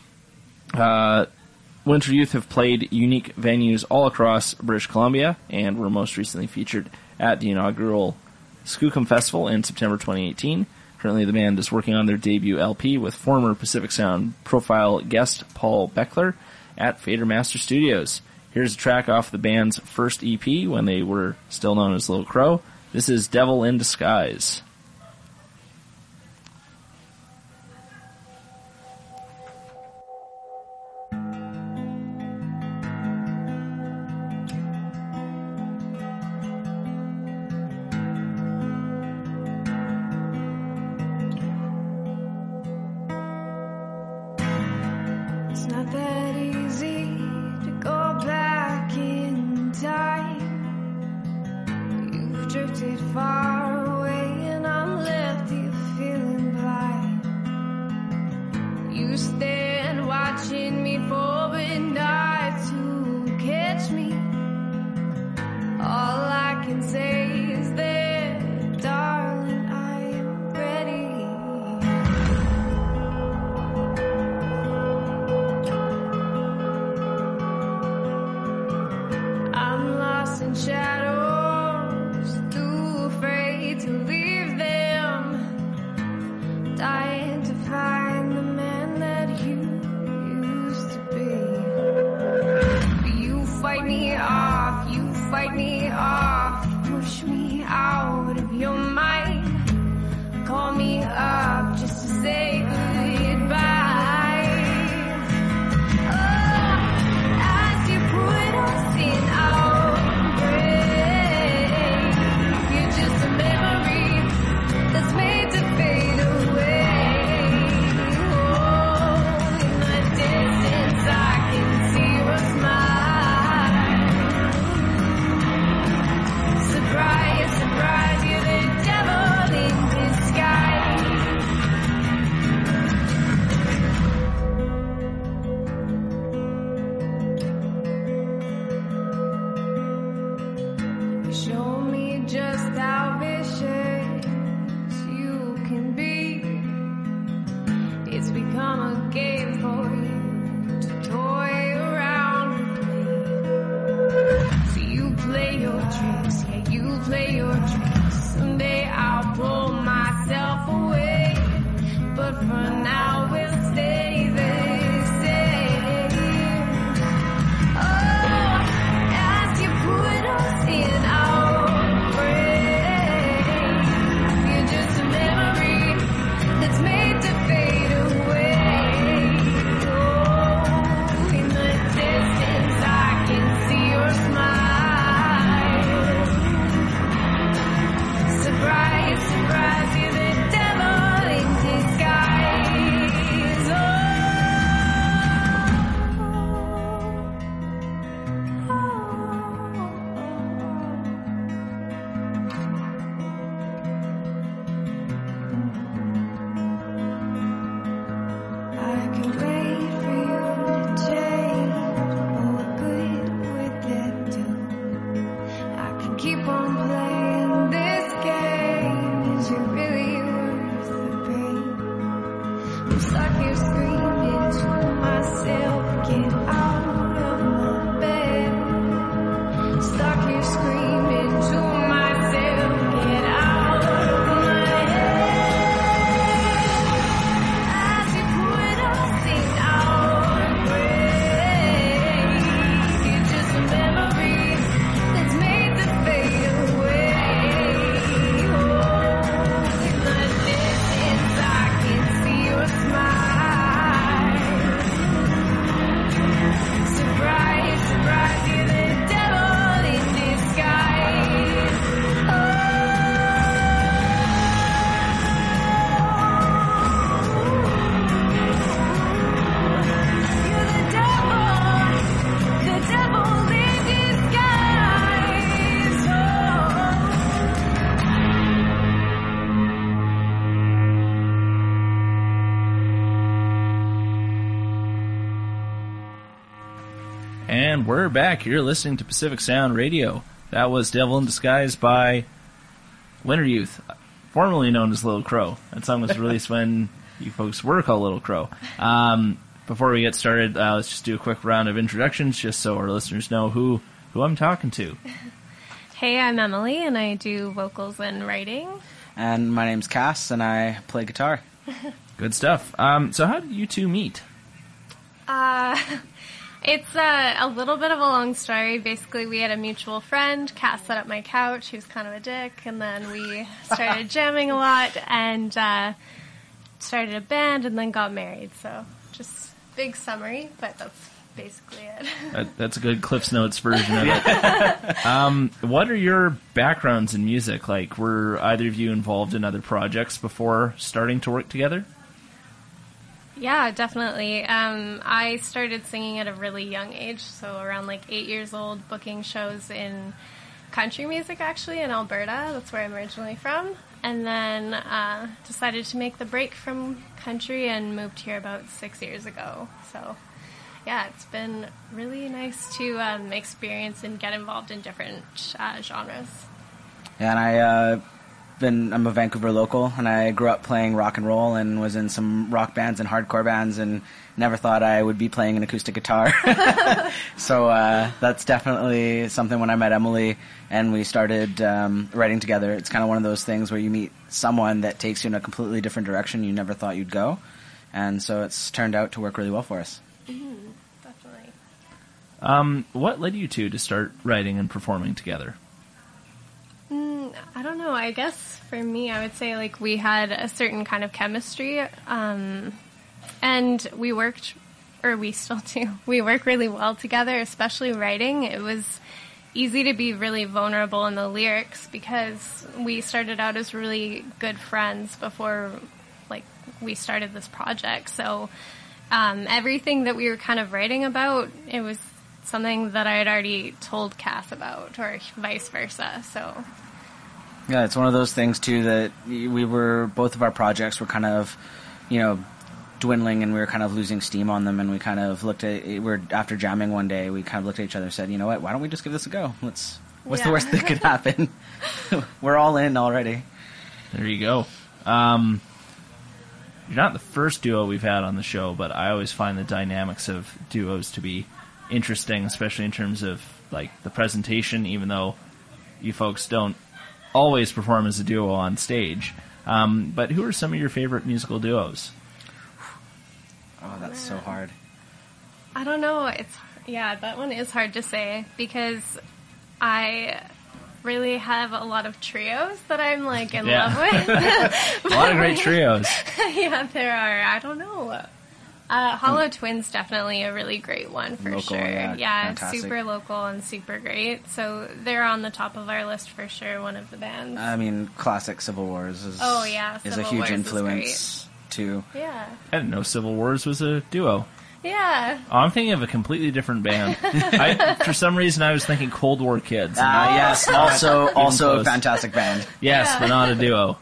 Uh, Winter Youth have played unique venues all across British Columbia and were most recently featured at the inaugural Skookum Festival in September twenty eighteen. Currently, the band is working on their debut L P with former Pacific Sound profile guest Paul Beckler at Fader Master Studios. Here's a track off the band's first E P when they were still known as Little Crow. This is Devil in Disguise. It's not that easy to go back in time. You've drifted far away and I'm left here feeling blind. You stand watching me fall but not to catch me. All I can say is that, darling, I am ready. I'm lost in shadows, too afraid to leave them. Dying to find the man that you used to be. You fight me off, you fight me off. Push me out of your mind. Call me up just to say goodbye. As you put us in our grave, you're just a memory that's made to fade away. Oh, in the distance I can see your smile. Surprise, surprise, you're the devil in disguise. Show me just how vicious you can be. It's become a game for you to toy around with me. So you play your tricks, yeah, you play your tricks. Someday I'll pull myself away, but for now we'll stay the same. Oh, as you put us in our grave, you're just a memory that's made to fade away. Oh, in the distance I can see your smile. Surprise, surprise, you're the devil in disguise. I'm stuck here screaming to myself, get out of my bed. Stuck here screaming to myself, get out of my head. As you put us in out and break, it's just a memory that's made to fade away. Oh, in the distance I can see your smile. Surprise, surprise, you're the devil in disguise. You're the devil, the devil in disguise. Oh. And we're back. You're listening to Pacific Sound Radio. That was Devil in Disguise by Winter Youth, formerly known as Little Crow. That song was released when you folks were called Little Crow. Um, before we get started, uh, let's just do a quick round of introductions, just so our listeners know who, who I'm talking to. Hey, I'm Emily, and I do vocals and writing. And my name's Cass, and I play guitar. Good stuff. Um, so how did you two meet? Uh, it's uh, a little bit of a long story. Basically, we had a mutual friend. Cass set up my couch. He was kind of a dick, and then we started jamming a lot, and uh, started a band, and then got married. So just big summary, but that's basically it. That, that's a good Cliff's Notes version of it. um, what are your backgrounds in music? Like, were either of you involved in other projects before starting to work together? Yeah, definitely. Um, I started singing at a really young age, so around like eight years old, booking shows in country music, actually, in Alberta. That's where I'm originally from. And then uh, decided to make the break from country and moved here about six years ago. So, yeah, it's been really nice to um, experience and get involved in different uh, genres. Yeah, and I, uh, been, I'm a Vancouver local, and I grew up playing rock and roll and was in some rock bands and hardcore bands, and never thought I would be playing an acoustic guitar. So uh, that's definitely something. When I met Emily and we started um, writing together, it's kind of one of those things where you meet someone that takes you in a completely different direction you never thought you'd go, and so it's turned out to work really well for us. Mm-hmm, definitely. Um, what led you two to start writing and performing together? Mm, I don't know. I guess for me, I would say like we had a certain kind of chemistry, um, and we worked, or we still do. We work really well together, especially writing. It was easy to be really vulnerable in the lyrics because we started out as really good friends before, like, we started this project. So um, everything that we were kind of writing about, it was something that I had already told Cass about, or vice versa. So Yeah, it's one of those things too that we were, both of our projects were kind of, you know, dwindling, and we were kind of losing steam on them, and we kind of looked at, we were, after jamming one day, we kind of looked at each other and said, you know what, why don't we just give this a go? Let's, what's Yeah. the worst that could happen? We're all in already. There you go. Um, you're not the first duo we've had on the show, but I always find the dynamics of duos to be interesting, especially in terms of like the presentation, even though you folks don't always perform as a duo on stage. Um, but who are some of your favorite musical duos? Oh, that's so hard. I don't know. It's yeah, that one is hard to say because I really have a lot of trios that I'm like in Yeah. love with. A lot of great trios. Yeah, there are. I don't know. Uh, Hollow Twins definitely a really great one for Local, sure. yeah, fantastic. super local and super great. So they're on the top of our list for sure. One of the bands. I mean, classic Civil Wars is, Oh, yeah, is a Civil huge Wars is influence too. yeah, I didn't know Civil Wars was a duo. yeah. Oh, I'm thinking of a completely different band. I, for some reason, I was thinking Cold War Kids. Uh, yes, also also a close. fantastic band. Yes, Yeah. but not a duo.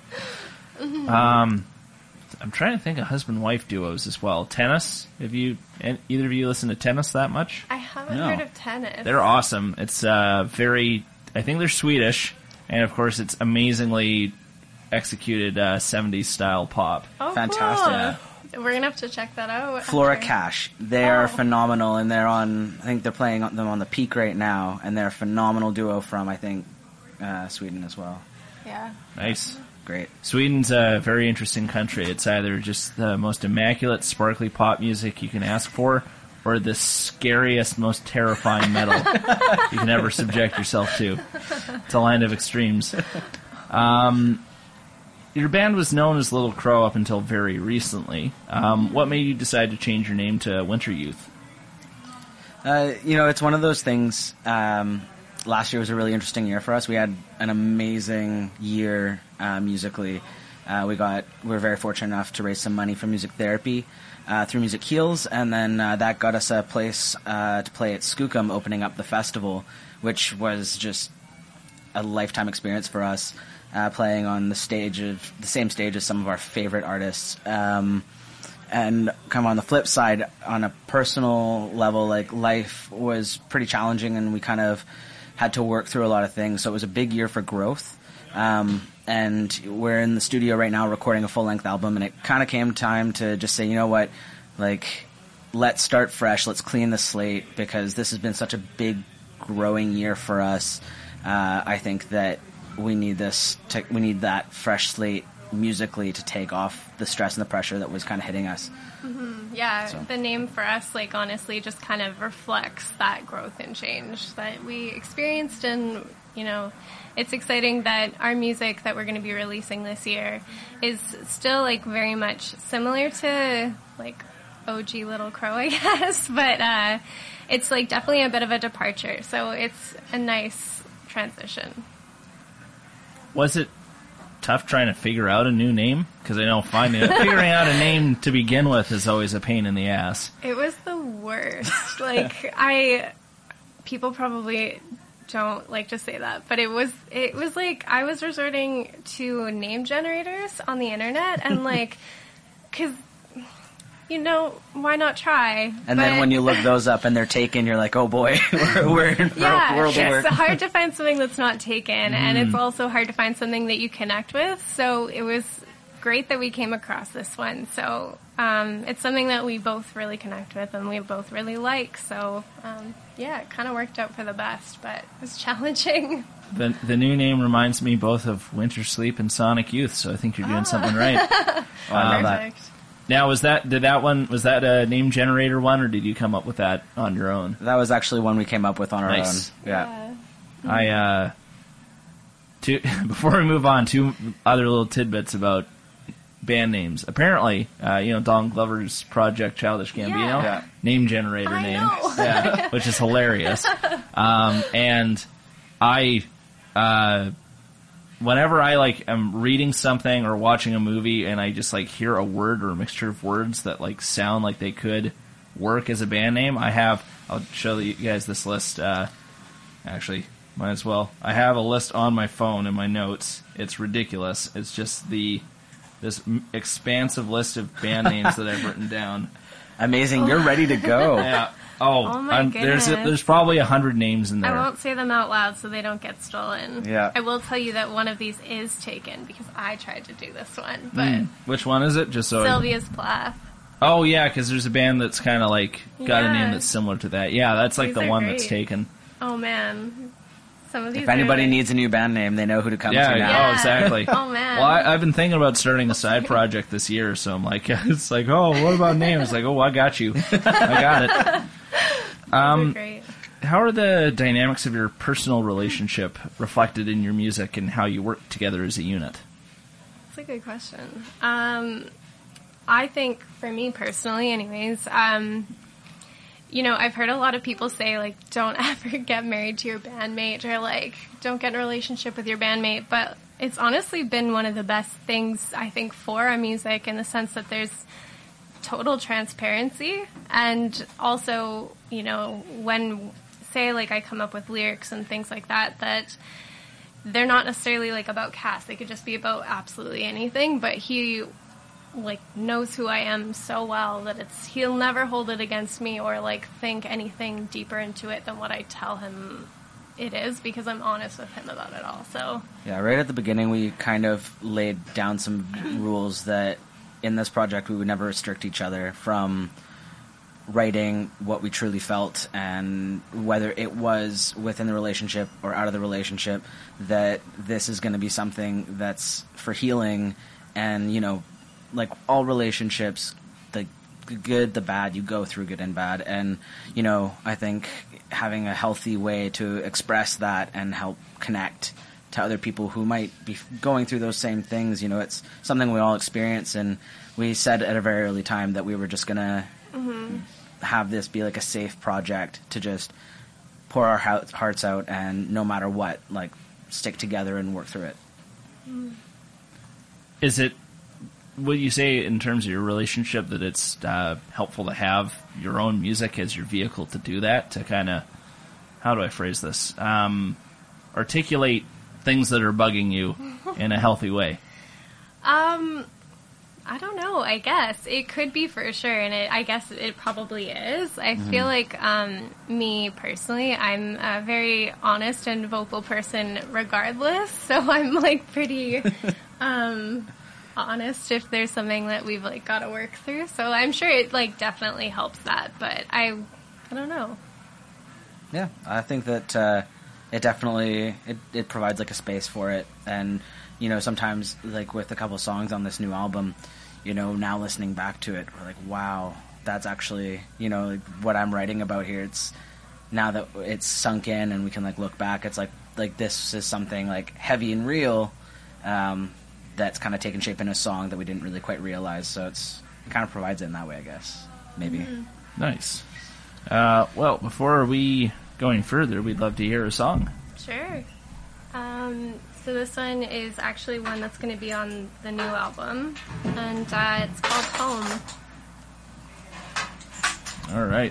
Um, I'm trying to think of husband-wife duos as well. Tennis. Have you and either of you listen to Tennis that much? I haven't No. heard of Tennis. They're awesome. It's uh, very. I think they're Swedish, and of course, it's amazingly executed uh, seventies style pop. oh, Fantastic. Cool. Yeah. We're gonna have to check that out. Flora after. Cash. They are Oh. phenomenal, and they're on. I think they're playing them on the Peak right now, and they're a phenomenal duo from I think uh, Sweden as well. Yeah. Nice. Great. Sweden's a very interesting country. It's either just the most immaculate, sparkly pop music you can ask for, or the scariest, most terrifying metal you can ever subject yourself to. It's a line of extremes. Um, your band was known as Little Crow up until very recently. Um, what made you decide to change your name to Winter Youth? Uh, you know, it's one of those things. Um, last year was a really interesting year for us. We had an amazing year uh, musically. Uh, we got we were very fortunate enough to raise some money for music therapy uh, through Music Heals, and then uh, that got us a place uh, to play at Skookum, opening up the festival, which was just a lifetime experience for us. Uh, playing on the stage of the same stage as some of our favorite artists. Um, and kind of on the flip side, on a personal level, like life was pretty challenging, and we kind of had to work through a lot of things. So it was a big year for growth. Um, and we're in the studio right now recording a full length album, and it kind of came time to just say, you know what, like let's start fresh, let's clean the slate, because this has been such a big growing year for us. Uh, I think that we need this. To, we need that fresh slate musically to take off the stress and the pressure that was kind of hitting us. Mm-hmm. Yeah, So. the name for us, like, honestly, just kind of reflects that growth and change that we experienced. And, you know, it's exciting that our music that we're going to be releasing this year is still, like, very much similar to, like, O G Little Crow, I guess. But uh, it's, like, definitely a bit of a departure. So it's a nice transition. Was it tough trying to figure out a new name? Because I know finding figuring out a name to begin with is always a pain in the ass. It was the worst. Like, I, people probably don't like to say that, but it was, it was like, I was resorting to name generators on the internet, and like, cause, you know, why not try? And then when you look those up and they're taken, you're like, oh boy, we're, we're in for yeah, a world of work. it's hard to find something that's not taken, and Mm. it's also hard to find something that you connect with. So it was great that we came across this one. So um, it's something that we both really connect with and we both really like. So um, yeah, it kind of worked out for the best, but it was challenging. The the new name reminds me both of Winter Sleep and Sonic Youth, so I think you're doing Ah. something right. Oh, I love that. Perfect. Now, was that did that one was that a name generator one, or did you come up with that on your own? That was actually one we came up with on our Nice. own. Yeah. I uh, two, before we move on, two other little tidbits about band names. Apparently, uh, you know, Don Glover's project Childish Gambino, Yeah. name generator I name, know. yeah, which is hilarious. Um, and I, uh, whenever I like am reading something or watching a movie and I just like hear a word or a mixture of words that like sound like they could work as a band name, I have. I'll show you guys this list. Uh, actually, might as well. I have a list on my phone in my notes. It's ridiculous. It's just the this m- expansive list of band names that I've written down. Amazing. You're ready to go. Yeah. Oh, Oh my I'm- there's a, goodness. there's probably a hundred names in I there. won't say them out loud so they don't get stolen. Yeah. I will tell you that one of these is taken because I tried to do this one, but Mm. Which one is it? Just so. I- Sylvia's Plath. Oh yeah, because there's a band that's kind of like got a Yeah. name that's similar to that. Yeah, that's like These the are one that's great. taken. Oh man, some of these. If are anybody like- needs a new band name, they know who to come Yeah, to now. yeah. Oh, exactly. Oh man. Well, I, I've been thinking about starting a side project this year, so I'm like, it's like, oh, what about names? Like, oh, I got you, I got it. Um, Great. how are the dynamics of your personal relationship reflected in your music and how you work together as a unit? That's a good question. Um, I think for me personally, anyways, um, you know, I've heard a lot of people say, like, don't ever get married to your bandmate or, like, don't get in a relationship with your bandmate. But it's honestly been one of the best things, I think, for our music in the sense that there's total transparency. And also, you know, when, say, like, I come up with lyrics and things like that, that they're not necessarily, like, about Cass. They could just be about absolutely anything. But he like knows who I am so well that it's he'll never hold it against me or like think anything deeper into it than what I tell him it is, because I'm honest with him about it all. So Yeah, right at the beginning, we kind of laid down some rules that in this project we would never restrict each other from writing what we truly felt, and whether it was within the relationship or out of the relationship, that this is going to be something that's for healing. And, you know, like all relationships, the good, the bad, you go through good and bad. And, you know, I think having a healthy way to express that and help connect to other people who might be going through those same things, you know, it's something we all experience. And we said at a very early time that we were just going to mm-hmm. have this be like a safe project to just pour our hearts out, and no matter what, like, stick together and work through it. Is it, would you say in terms of your relationship that it's uh, helpful to have your own music as your vehicle to do that, to kind of, how do I phrase this, um, articulate things that are bugging you in a healthy way? Um, I don't know. I guess it could be for sure, and it, I guess it probably is. I mm-hmm. feel like um, me personally, I'm a very honest and vocal person, regardless. So I'm like pretty um, honest if there's something that we've like got to work through. So I'm sure it like definitely helps that. But I, I don't know. Yeah, I think that uh, it definitely it, it provides like a space for it. And you know, sometimes like with a couple songs on this new album, you know, now listening back to it, we're like, wow, that's actually, you know, like what I'm writing about here. It's now that it's sunk in and we can like look back, it's like like this is something like heavy and real um, that's kind of taken shape in a song that we didn't really quite realize. So it's it kind of provides it in that way, I guess. Maybe. Mm-hmm. Nice. Uh, well, before we go any further, we'd love to hear a song. Sure. Um, so this one is actually one that's going to be on the new album, and uh, it's called Home. All right.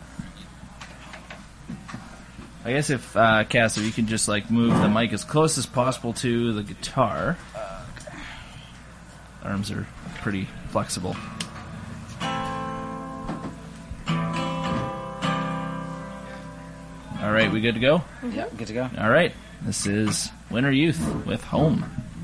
I guess if, uh, Cass, if you can just, like, move the mic as close as possible to the guitar. Uh, okay. Arms are pretty flexible. All right, we good to go? Mm-hmm. Yeah, good to go. All right. This is Winter Youth with Home.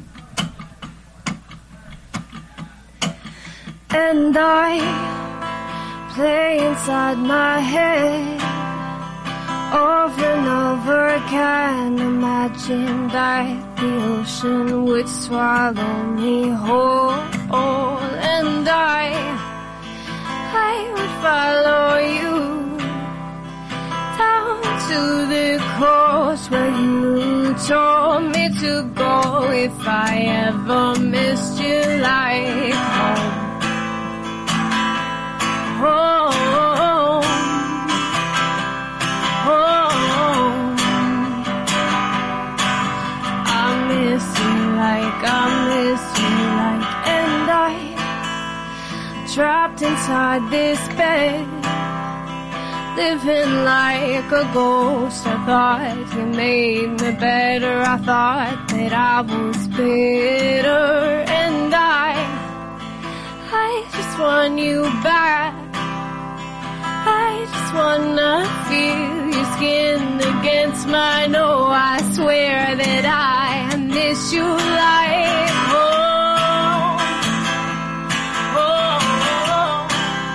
And I play inside my head over and over again, imagine that the ocean would swallow me whole, and I I would follow you down to the coast where you told me to go if I ever missed you like home. Home, home. I miss you like, I miss you like, and I trapped inside this bed, living like a ghost. I thought you made me better. I thought that I was bitter, and I, I just want you back. I just wanna feel your skin against mine. Oh, I swear that I miss you like home. Oh,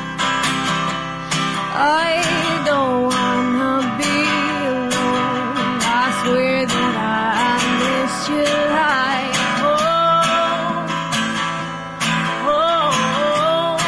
I don't wanna be alone. I swear that I miss you like home. Oh,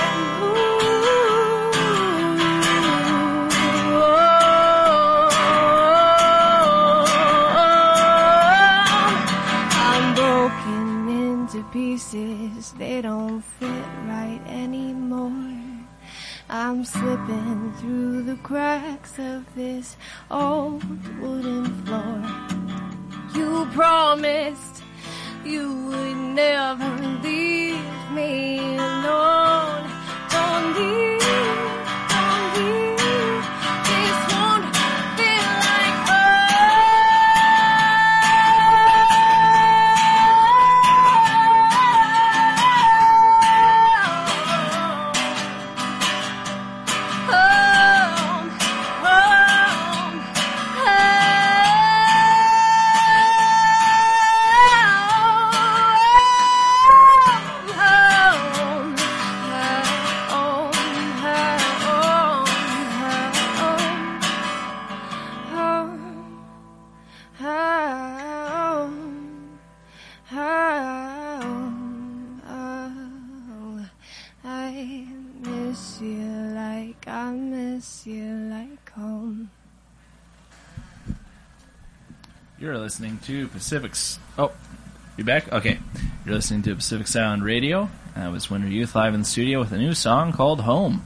I'm broken into pieces. They don't fit right anymore. I'm slipping through the cracks of this old wooden floor. You promised you would never leave me alone. Don't leave, don't leave. This won't feel like home, home, home, home. miss you like I miss you like home. You're listening to Pacific's. Oh, you back? Okay. You're listening to Pacific Sound Radio. That was Winter Youth live in the studio with a new song called Home.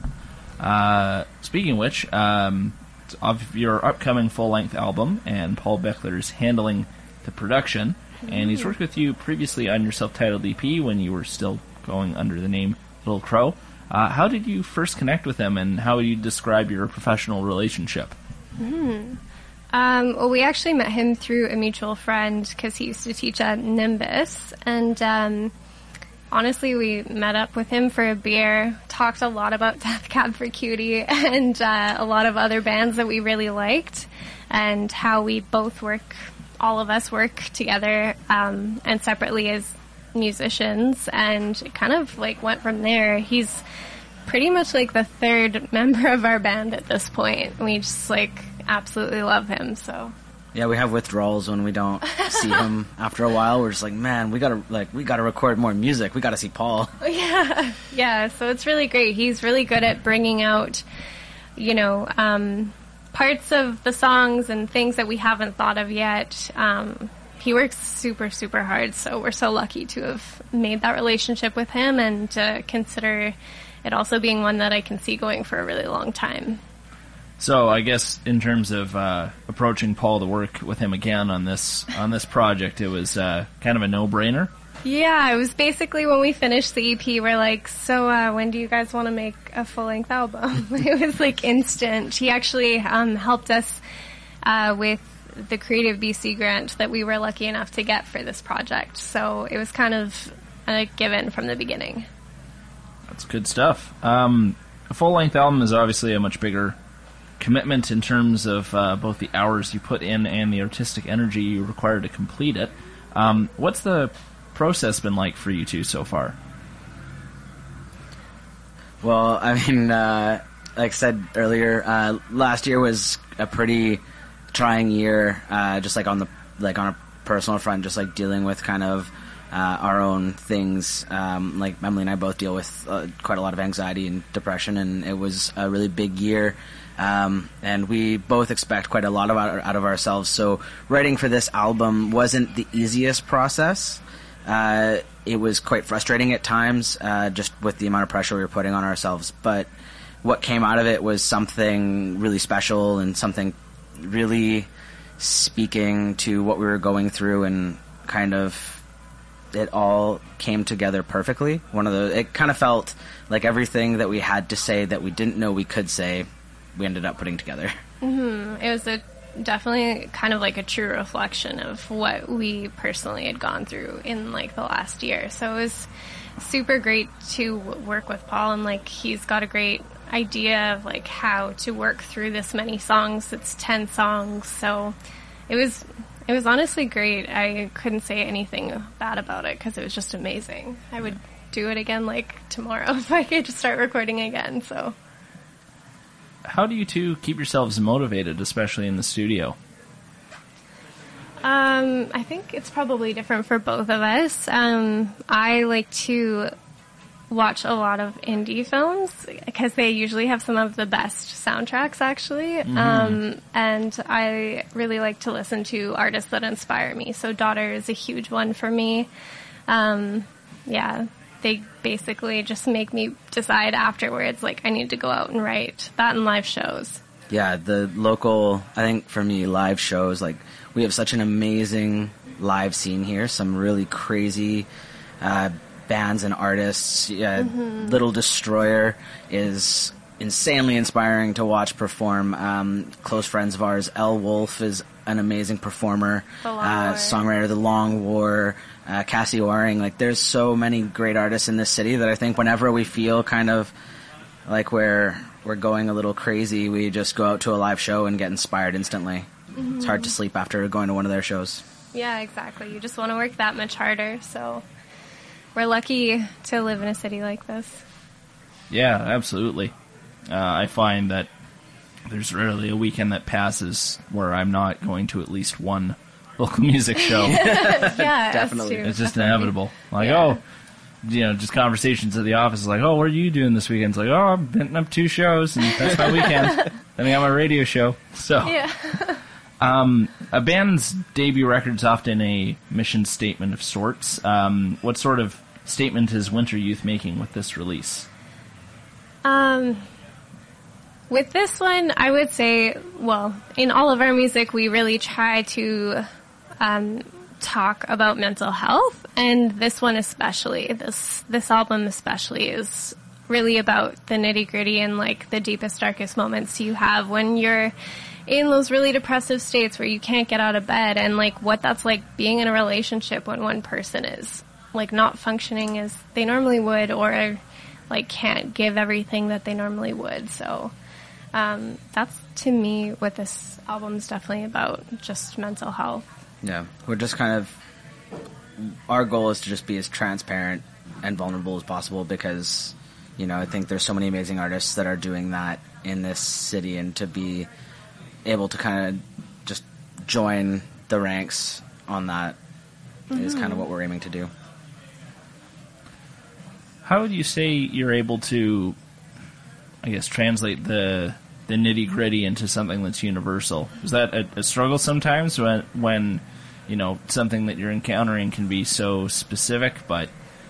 Uh, speaking of which, um, of your upcoming full-length album, and Paul Beckler's handling the production, and he's worked with you previously on your self-titled E P when you were still going under the name Little Crow. Uh, how did you first connect with him, and how would you describe your professional relationship? Hmm. Um, well, we actually met him through a mutual friend because he used to teach at Nimbus, and um, honestly, we met up with him for a beer, talked a lot about Death Cab for Cutie and uh, a lot of other bands that we really liked, and how we both work, all of us work together um, and separately as musicians, and it kind of like went from there. He's pretty much like the third member of our band at this point. We just like absolutely love him, so. Yeah, we have withdrawals when we don't see him after a while. We're just like, man, we gotta like we gotta record more music. We gotta see Paul. Yeah, yeah. So it's really great. He's really good at bringing out, you know, um, parts of the songs and things that we haven't thought of yet. Um, he works super, super hard. So we're so lucky to have made that relationship with him, and to consider it also being one that I can see going for a really long time. So I guess in terms of uh, approaching Paul to work with him again on this on this project, it was uh, kind of a no-brainer. Yeah, it was basically when we finished the E P, we're like, so uh, when do you guys want to make a full-length album? It was like instant. He actually um, helped us uh, with the Creative B C grant that we were lucky enough to get for this project. So it was kind of a given from the beginning. That's good stuff. Um, a full-length album is obviously a much bigger commitment in terms of uh, both the hours you put in and the artistic energy you require to complete it. Um, what's the process been like for you two so far? Well, I mean, uh, like I said earlier, uh, last year was a pretty trying year, uh, just like on the like on a personal front, just like dealing with kind of uh, our own things. Um, like Emily and I both deal with uh, quite a lot of anxiety and depression, and it was a really big year. Um, and we both expect quite a lot of our, out of ourselves. So writing for this album wasn't the easiest process. Uh, it was quite frustrating at times, uh, just with the amount of pressure we were putting on ourselves. But what came out of it was something really special, and something really speaking to what we were going through, and kind of it all came together perfectly. One of the, it kind of felt like everything that we had to say that we didn't know we could say, we ended up putting together. Mm-hmm. It was a definitely kind of like a true reflection of what we personally had gone through in like the last year. So it was super great to work with Paul, and like he's got a great idea of like how to work through this many songs. It's ten songs, so it was it was honestly great. I couldn't say anything bad about it because it was just amazing. I would do it again like tomorrow if I could just start recording again. So. How do you two keep yourselves motivated, especially in the studio? Um, I think it's probably different for both of us. Um, I like to watch a lot of indie films because they usually have some of the best soundtracks, actually. Mm-hmm. Um, and I really like to listen to artists that inspire me. So Daughter is a huge one for me. Um, yeah. They basically just make me decide afterwards, like, I need to go out and write. That and live shows. Yeah, the local, I think for me, live shows, like, we have such an amazing live scene here. Some really crazy uh, bands and artists. Yeah, mm-hmm. Little Destroyer is insanely inspiring to watch perform. Um, close friends of ours, Elle Wolf is an amazing performer. The Long uh, War. Songwriter, The Long War. Uh, Cassie Waring, like there's so many great artists in this city that I think whenever we feel kind of like we're we're going a little crazy, we just go out to a live show and get inspired instantly. Mm-hmm. It's hard to sleep after going to one of their shows. Yeah, exactly. You just want to work that much harder, so we're lucky to live in a city like this. Yeah, absolutely. Uh, I find that there's rarely a weekend that passes where I'm not going to at least one local music show. Yeah, definitely. True, it's just definitely. inevitable. Like, yeah. oh, you know, just conversations at the office, like, oh, what are you doing this weekend? It's like, oh, I'm hitting up two shows, and that's my weekend. Then I got my radio show. So, Yeah. um, a band's debut record is often a mission statement of sorts. Um, what sort of statement is Winter Youth making with this release? Um, with this one, I would say, well, in all of our music, we really try to um, talk about mental health, and this one especially, this this album especially, is really about the nitty gritty and like the deepest, darkest moments you have when you're in those really depressive states where you can't get out of bed, and like what that's like being in a relationship when one person is like not functioning as they normally would, or like can't give everything that they normally would. So um, that's, to me, what this album's definitely about, just mental health. Yeah, we're just kind of, our goal is to just be as transparent and vulnerable as possible, because, you know, I think there's so many amazing artists that are doing that in this city, and to be able to kind of just join the ranks on that mm-hmm. is kind of what we're aiming to do. How would you say you're able to, I guess, translate the the nitty gritty into something that's universal? Is that a, a struggle sometimes when when you know something that you're encountering can be so specific, but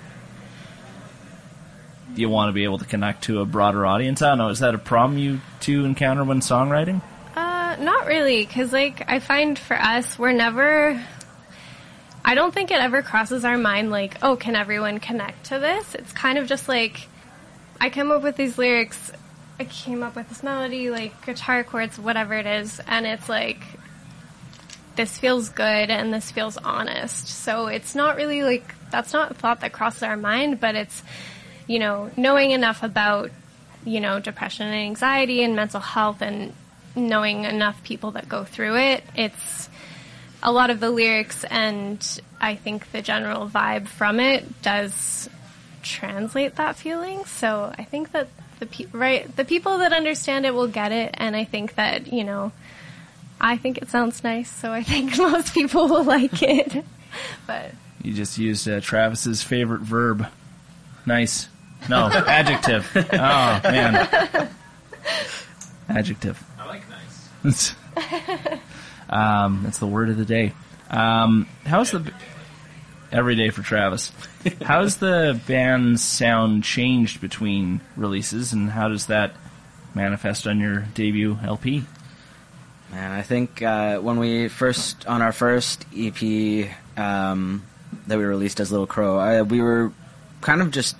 you want to be able to connect to a broader audience? I don't know. Is that a problem you two encounter when songwriting? Uh, not really, because like I find for us, we're never. I don't think it ever crosses our mind like, oh, can everyone connect to this? It's kind of just like, I come up with these lyrics, I came up with this melody, like guitar chords, whatever it is, and it's like, this feels good and this feels honest. So it's not really like, that's not a thought that crosses our mind, but it's, you know, knowing enough about, you know, depression and anxiety and mental health, and knowing enough people that go through it, it's, a lot of the lyrics and I think the general vibe from it does translate that feeling. So I think that the pe- right the people that understand it will get it, and I think that, you know, I think it sounds nice, so I think most people will like it. But you just used uh, Travis's favorite verb. Nice. No, adjective. Oh man, adjective. I like nice. Um, that's the word of the day. Um, how's the every day for Travis? How's the band's sound changed between releases, and how does that manifest on your debut L P? Man, I think uh, when we first on our first E P um, that we released as Little Crow, I, we were kind of just.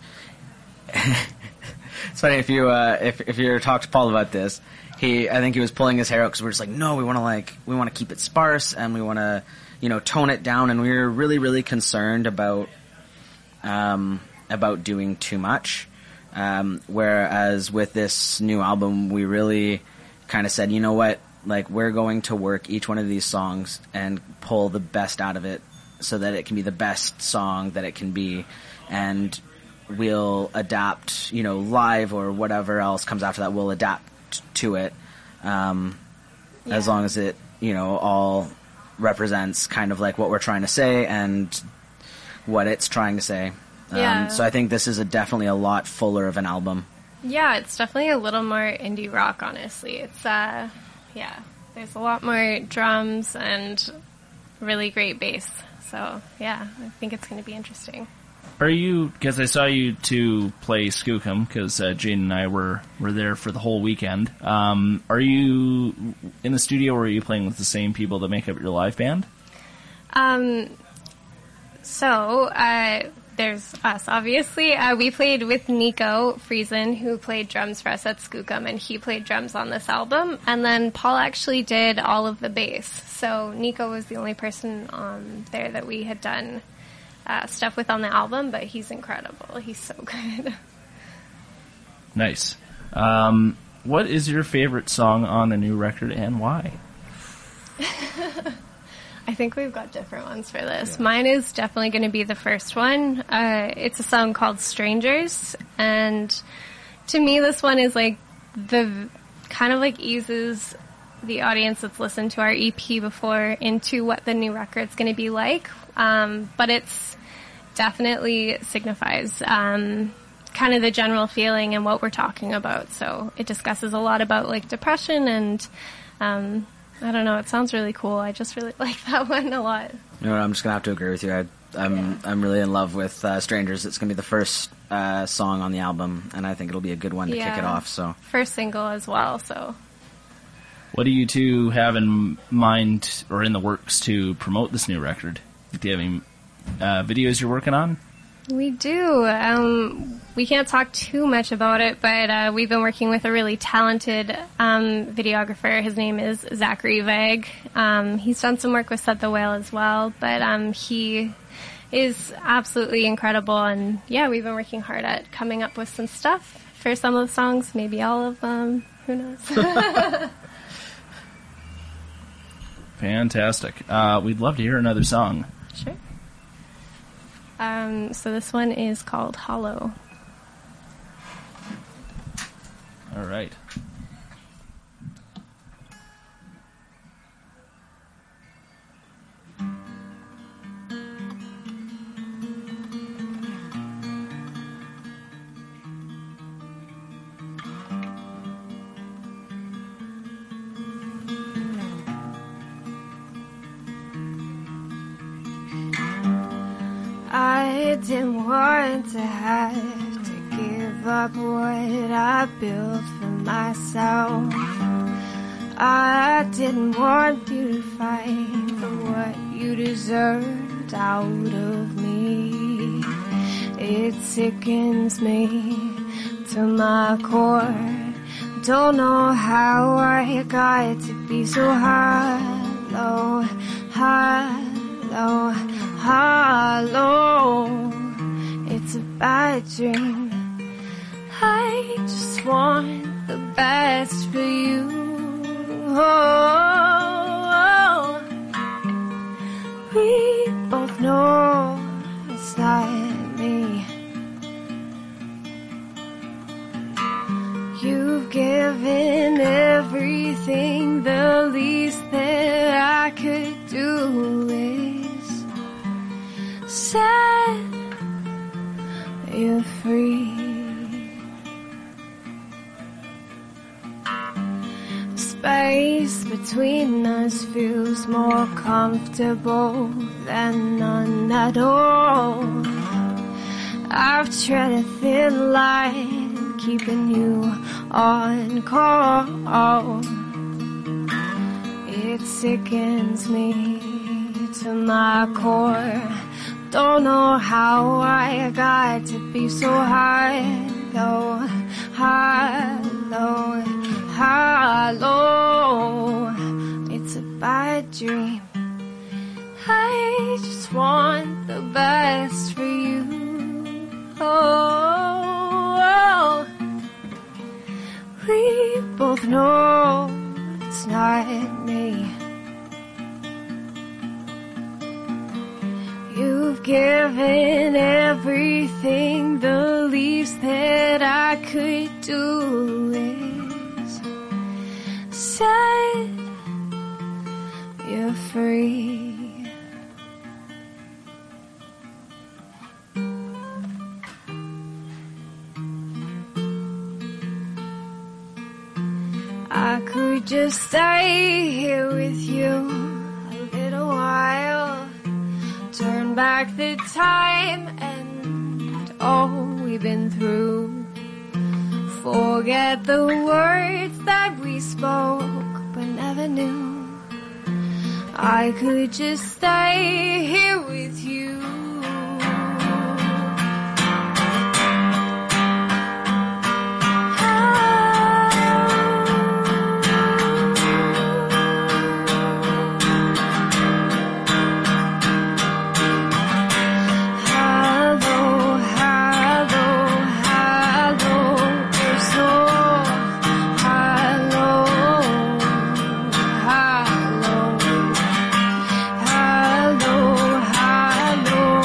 It's funny if you uh, if if you talk to Paul about this. He, I think he was pulling his hair out because we're just like, no, we want to like, we want to keep it sparse, and we want to, you know, tone it down, and we were really, really concerned about, um, about doing too much. Um, whereas with this new album, we really kind of said, you know what, like we're going to work each one of these songs and pull the best out of it, so that it can be the best song that it can be, and we'll adapt, you know, live or whatever else comes after that, we'll adapt to it, um, yeah. as long as it, you know, all represents kind of like what we're trying to say and what it's trying to say. Um, yeah. So I think this is a definitely a lot fuller of an album. Yeah, it's definitely a little more indie rock, honestly. It's, uh, yeah, there's a lot more drums and really great bass. So, yeah, I think it's going to be interesting. Are you, because I saw you two play Skookum, because uh, Jane and I were, were there for the whole weekend. Um, are you in the studio, or are you playing with the same people that make up your live band? Um, so, uh, there's us, obviously. Uh, we played with Nico Friesen, who played drums for us at Skookum, and he played drums on this album. And then Paul actually did all of the bass. So Nico was the only person on there that we had done Uh, stuff with on the album, but he's incredible. He's so good. Nice. Um, what is your favorite song on the new record, and why? I think we've got different ones for this. Yeah. Mine is definitely going to be the first one. Uh, it's a song called Strangers, and to me this one is like the kind of like eases the audience that's listened to our E P before into what the new record's going to be like. Um, but it's definitely signifies um, kind of the general feeling and what we're talking about. So it discusses a lot about like depression and um, I don't know. It sounds really cool. I just really like that one a lot. You know what, I'm just gonna have to agree with you. I, I'm Yeah. I'm really in love with uh, Strangers. It's gonna be the first uh, song on the album, and I think it'll be a good one to kick it Yeah. off. So First single as well. So What do you two have in mind or in the works to promote this new record? Do you have any uh, videos you're working on? we do. Um, we can't talk too much about it, but uh, we've been working with a really talented um, videographer. His name is Zachary Vag. Um, he's done some work with Set the Whale as well, but um, he is absolutely incredible. And yeah, we've been working hard at coming up with some stuff for some of the songs, maybe all of them. Who knows? Fantastic. Uh, we'd love to hear another song. Sure. Um, so this one is called Hollow. All right. I didn't want to have to give up what I built for myself. I didn't want you to fight for what you deserved out of me. It sickens me to my core. Don't know how I got to be so hollow, hollow, hollow. It's a bad dream. I just want the best for you. Oh, we both know it's not me. You've given everything. The least that I could do is set you free. Space between us feels more comfortable than none at all. I've tread a thin line, keeping you on call. It sickens me to my core. Don't know how I got to be so high, low, high, low, hollow. It's a bad dream. I just want the best for you. Oh, oh. We both know it's not me. You've given everything. The least that I could do is set you free. I could just stay here with you a little while. Turn back the time and all we've been through. Forget the words that we spoke but never knew. I could just stay here with you. Hello,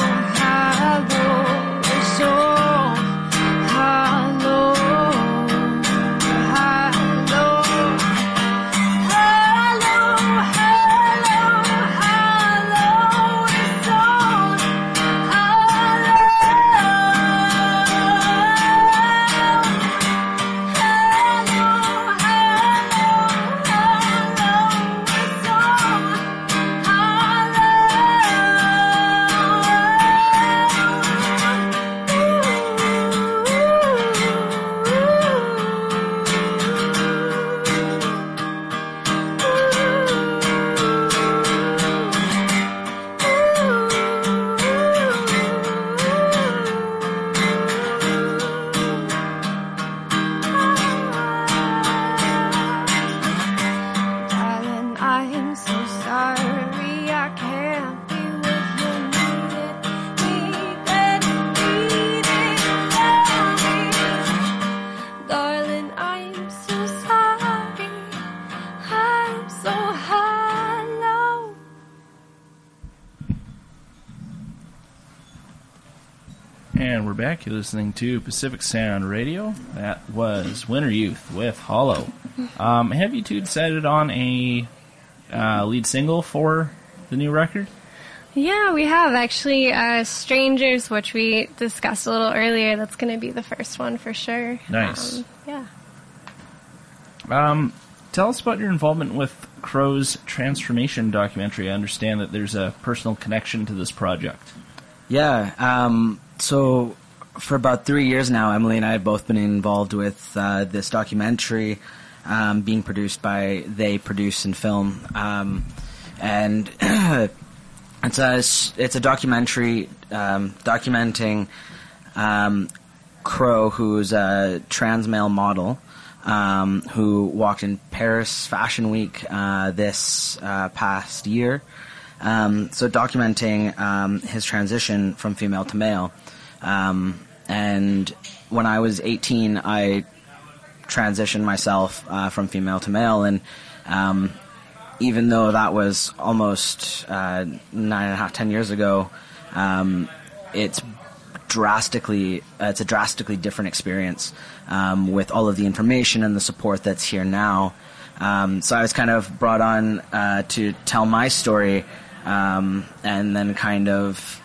And we're back. You're listening to Pacific Sound Radio. That was Winter Youth with Hollow. Um, have you two decided on a uh, lead single for the new record? Yeah, we have actually. Uh, Strangers, which we discussed a little earlier, that's going to be the first one for sure. Nice. Um, yeah. Um, tell us about your involvement with Crow's Transformation documentary. I understand that there's a personal connection to this project. Yeah, um, so for about three years now, Emily and I have both been involved with uh, this documentary um, being produced by They Produce and Film. Um, and it's a, it's a documentary um, documenting um, Crow, who's a trans male model um, who walked in Paris Fashion Week uh, this uh, past year. Um, so documenting um, his transition from female to male. Um, and when I was eighteen, I transitioned myself uh, from female to male. And um, even though that was almost uh, nine and a half, ten years ago, um, it's drastically, uh, it's a drastically different experience um, with all of the information and the support that's here now. Um, so I was kind of brought on uh, to tell my story. Um, and then kind of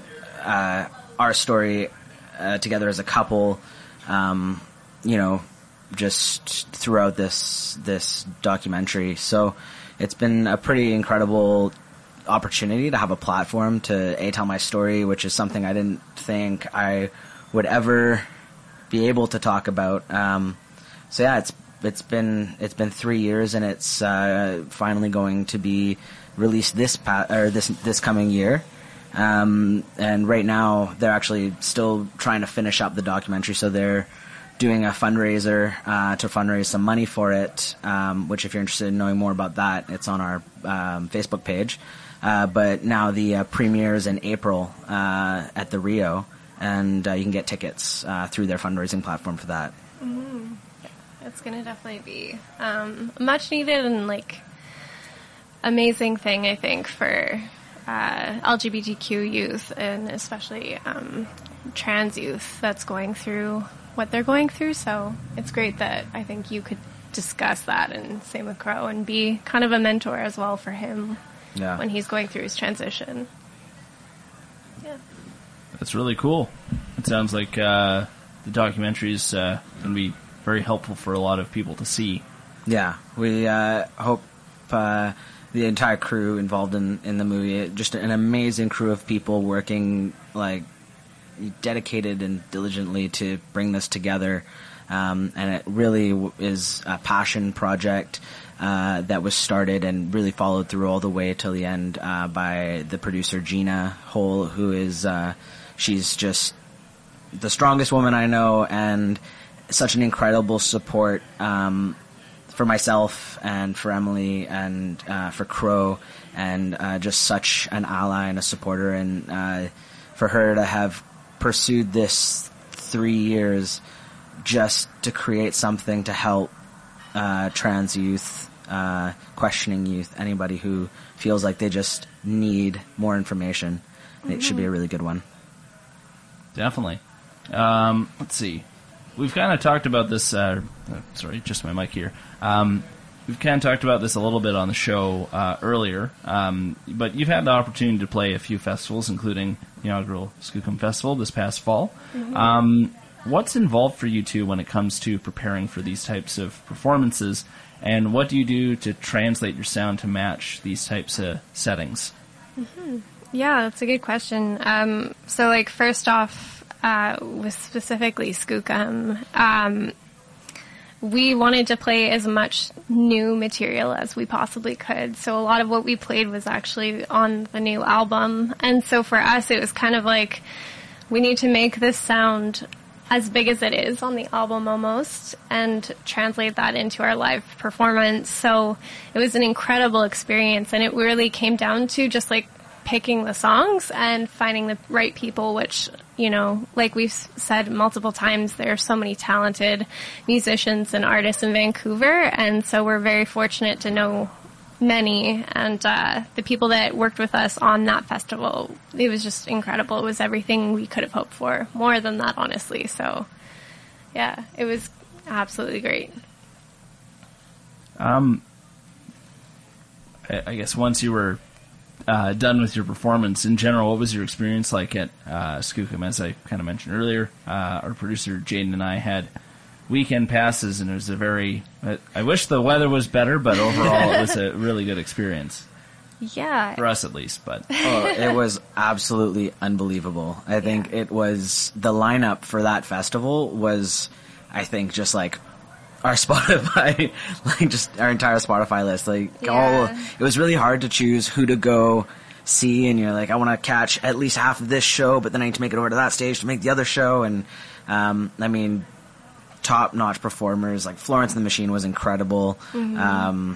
uh, our story uh, together as a couple, um, you know, just throughout this this documentary. So it's been a pretty incredible opportunity to have a platform to A, tell my story, which is something I didn't think I would ever be able to talk about. Um, so yeah, it's it's been it's been three years, and it's uh, finally going to be released this pa- or this this coming year, um, and right now they're actually still trying to finish up the documentary. So they're doing a fundraiser uh, to fundraise some money for it. Um, which, if you're interested in knowing more about that, it's on our um, Facebook page. Uh, but now the uh, premiere is in April uh, at the Rio, and uh, you can get tickets uh, through their fundraising platform for that. Mm-hmm. It's going to definitely be um, much needed and like. Amazing thing, I think, for uh, L G B T Q youth and especially um, trans youth that's going through what they're going through. So it's great that I think you could discuss that, and same with Crow, and be kind of a mentor as well for him yeah. when he's going through his transition. Yeah, that's really cool. It sounds like uh, the documentary is uh, going to be very helpful for a lot of people to see. Yeah, we uh, hope. Uh, The entire crew involved in, in the movie, just an amazing crew of people working like dedicated and diligently to bring this together, um, and it really w- is a passion project uh, that was started and really followed through all the way till the end uh, by the producer Gina Hole, who is uh, she's just the strongest woman I know and such an incredible support. Um, for myself and for Emily and uh, for Crow, and uh, just such an ally and a supporter, and uh, for her to have pursued this three years just to create something to help uh, trans youth, uh, questioning youth, anybody who feels like they just need more information. Mm-hmm. It should be a really good one. Definitely. Um, let's see. We've kind of talked about this, uh, sorry, just my mic here. Um, we've kind of talked about this a little bit on the show uh, earlier, um, but you've had the opportunity to play a few festivals, including the inaugural Skookum Festival this past fall. Mm-hmm. Um, what's involved for you two when it comes to preparing for these types of performances, and what do you do to translate your sound to match these types of settings? Mm-hmm. Yeah, that's a good question. Um, so, like, first off, Uh, with specifically Skookum, um, we wanted to play as much new material as we possibly could. So a lot of what we played was actually on the new album. And so for us, it was kind of like, we need to make this sound as big as it is on the album almost, and translate that into our live performance. So it was an incredible experience, and it really came down to just like picking the songs and finding the right people, which, you know, like we've said multiple times, there are so many talented musicians and artists in Vancouver, and so we're very fortunate to know many, and uh, the people that worked with us on that festival, it was just incredible. It was everything we could have hoped for, more than that, honestly. So, yeah, it was absolutely great. Um, I, I guess once you were uh, done with your performance, in general, what was your experience like at uh, Skookum? As I kind of mentioned earlier, uh, our producer Jaden and I had weekend passes, and it was a very, I wish the weather was better, but overall it was a really good experience. Yeah. For us at least, but. Oh, it was absolutely unbelievable. I think Yeah. it was, the lineup for that festival was, I think, just like our Spotify, like just our entire Spotify list. Like, Yeah. all, it was really hard to choose who to go see, and you're like, I want to catch at least half of this show, but then I need to make it over to that stage to make the other show, and, um, I mean, top-notch performers, like Florence and the Machine was incredible. Mm-hmm. Um,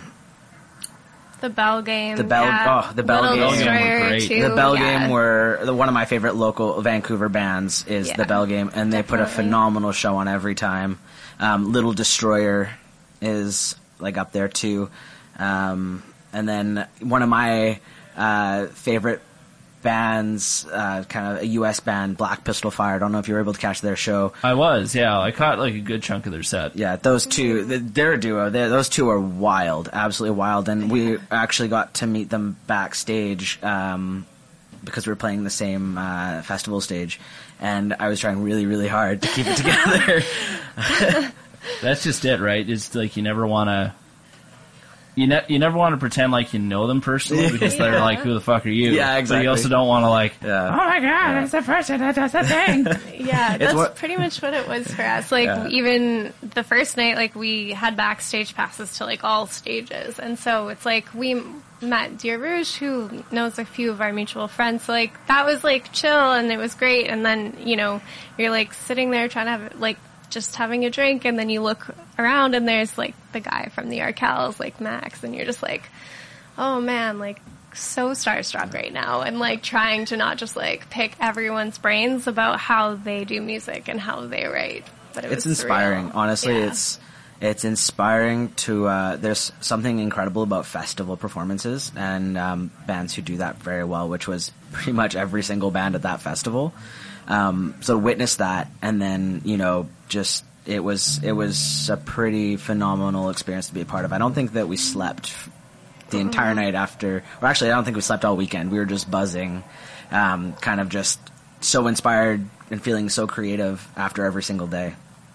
The Bell Game. The Bell- yeah. oh, the Bell Little Game. Bell Game were Destroyer, great. too. the Bell yeah. Game were the, one of my favorite local Vancouver bands is Yeah, the Bell Game, and they put a definitely. phenomenal show on every time. Um, Little Destroyer is like up there too, um, and then one of my uh, favorite bands, uh, kind of a U S band, Black Pistol Fire. I don't know if you were able to catch their show. I was, yeah. I caught like a good chunk of their set. Yeah, those two, th- they're a duo. They're, those two are wild, absolutely wild. And we actually got to meet them backstage um, because we were playing the same uh, festival stage. And I was trying really, really hard to keep it together. That's just it, right? It's like you never want to. You, ne- you never want to pretend like you know them personally because they're Yeah. like, who the fuck are you? Yeah, But exactly. you also don't want to like, Yeah. oh my god, it's the person that does the thing. Yeah, that's what- pretty much what it was for us. Like, Yeah. even the first night, like, we had backstage passes to, like, all stages. And so it's like, we met Dear Rouge, who knows a few of our mutual friends. So, like, that was, like, chill, and it was great. And then, you know, you're, like, sitting there trying to have, like, just having a drink, and then you look around, and there's, like, the guy from the Arkells, like, Max, and you're just like, oh, man, like, so starstruck right now, and like trying to not just like pick everyone's brains about how they do music and how they write. But it It's was inspiring. surreal. Honestly, Yeah. it's it's inspiring to. Uh, there's something incredible about festival performances and um, bands who do that very well, which was pretty much every single band at that festival. Um, so to witness that, and then you know, just it was it was a pretty phenomenal experience to be a part of. I don't think that we slept the entire night after, or actually I don't think we slept all weekend. We were just buzzing, um, kind of just so inspired and feeling so creative after every single day.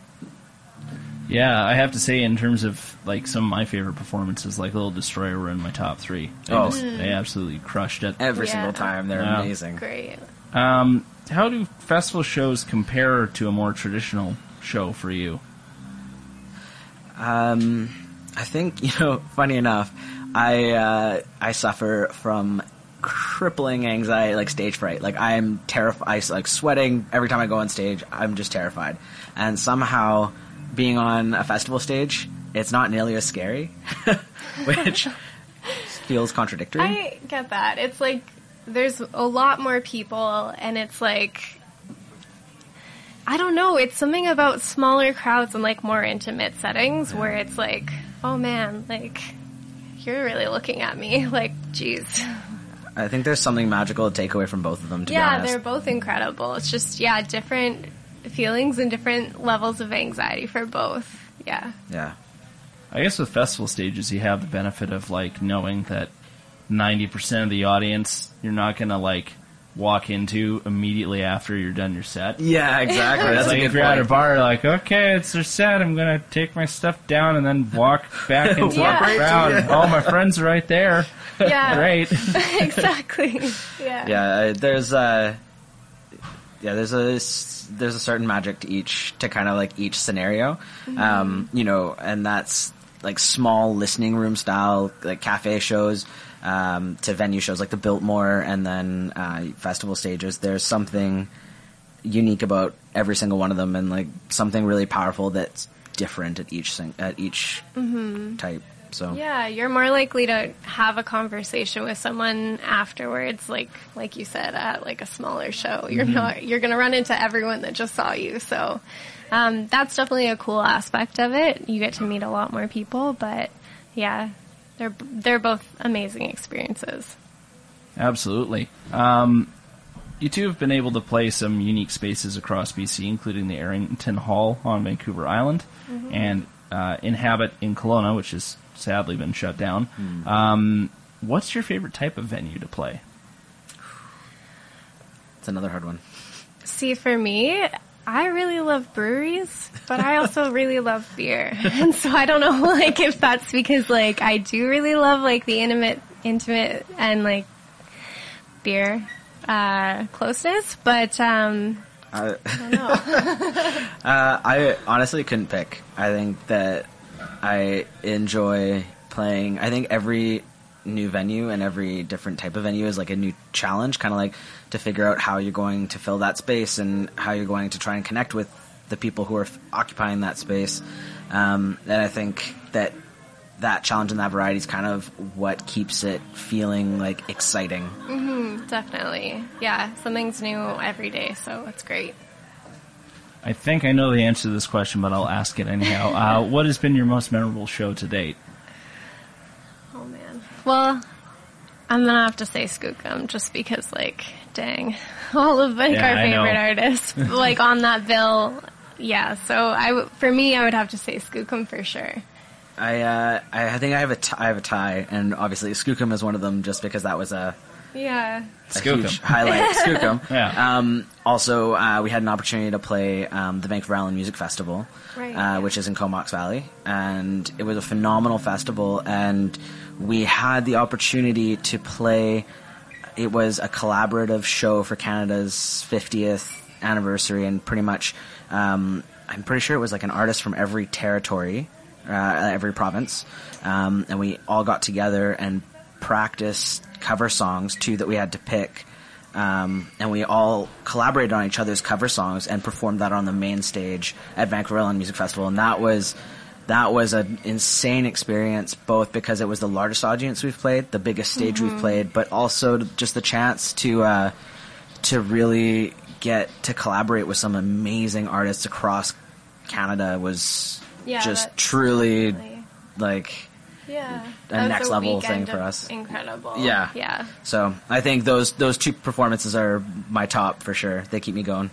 Yeah, I have to say, in terms of like some of my favorite performances, like Little Destroyer were in my top three. They, Oh. just, they absolutely crushed it. Every Yeah. single time. They're Yeah. amazing. Great. Um, how do festival shows compare to a more traditional show for you? Um, I think, you know, funny enough, I uh, I suffer from crippling anxiety, like stage fright. Like I am terrified, like sweating every time I go on stage. I'm just terrified, and somehow being on a festival stage, it's not nearly as scary, which feels contradictory. I get that. It's like there's a lot more people, and it's like, I don't know, it's something about smaller crowds and like more intimate settings where it's like, oh man, like you're really looking at me, like, geez. I think there's something magical to take away from both of them. To be Yeah, honest, they're both incredible. It's just, yeah, different feelings and different levels of anxiety for both. Yeah. yeah. I guess with festival stages, you have the benefit of like knowing that ninety percent of the audience you're not gonna like walk into immediately after you're done your set. Yeah, exactly. It's That's like a if good you're at a point. bar, like, okay, it's their set. I'm gonna take my stuff down and then walk back into Walk the right crowd. All my friends are right there. Yeah. Great. Exactly. Yeah. Yeah, uh, there's a yeah, there's a s- there's a certain magic to each to kind of like each scenario, um, you know, and that's like small listening room style like cafe shows um, to venue shows like the Biltmore and then uh, festival stages. There's something unique about every single one of them, and like something really powerful that's different at each sing- at each type. So Yeah, you're more likely to have a conversation with someone afterwards, like like you said, at like a smaller show. You're not you're gonna run into everyone that just saw you. So um, that's definitely a cool aspect of it. You get to meet a lot more people, but yeah, they're they're both amazing experiences. Absolutely. Um, you two have been able to play some unique spaces across B C, including the Arrington Hall on Vancouver Island Mm-hmm. and uh, Inhabit in Kelowna, which has sadly been shut down. Um, what's your favorite type of venue to play? It's another hard one. See, for me, I really love breweries, but I also really love beer. And so I don't know, like, if that's because, like, I do really love, like, the intimate, intimate and, like, beer uh, closeness, but um, I, I don't know. uh, I honestly couldn't pick. I think that I enjoy playing. I think every new venue and every different type of venue is like a new challenge, kind of like to figure out how you're going to fill that space and how you're going to try and connect with the people who are f- occupying that space. Um, and I think that that challenge and that variety is kind of what keeps it feeling like exciting. Mm-hmm, definitely. Yeah, something's new every day, so it's great. I think I know the answer to this question, but I'll ask it anyhow. Uh, what has been your most memorable show to date? Oh, man. Well, I'm going to have to say Skookum just because, like, dang, all of, like, Yeah, our I know. favorite artists, like, on that bill. Yeah, so I w- for me, I would have to say Skookum for sure. I uh, I I think I have a t- I have a tie, and obviously Skookum is one of them, just because that was a, Yeah. a Skookum. huge highlight. Skookum. Yeah. Um, also, uh, we had an opportunity to play um, the Vancouver Island Music Festival, Right, uh, yeah. which is in Comox Valley, and it was a phenomenal festival. And we had the opportunity to play. It was a collaborative show for Canada's fiftieth anniversary, and pretty much, um, I'm pretty sure it was like an artist from every territory. Uh, every province, um, and we all got together and practiced cover songs, two that we had to pick, um, and we all collaborated on each other's cover songs and performed that on the main stage at Vancouver Island Music Festival, and that was that was an insane experience, both because it was the largest audience we've played, the biggest stage we've played, but also just the chance to uh, to really get to collaborate with some amazing artists across Canada was Yeah, just that's truly definitely- like Yeah. a That was next level thing weekend for of us. Incredible. Yeah. Yeah. so I think those those two performances are my top for sure. They keep me going.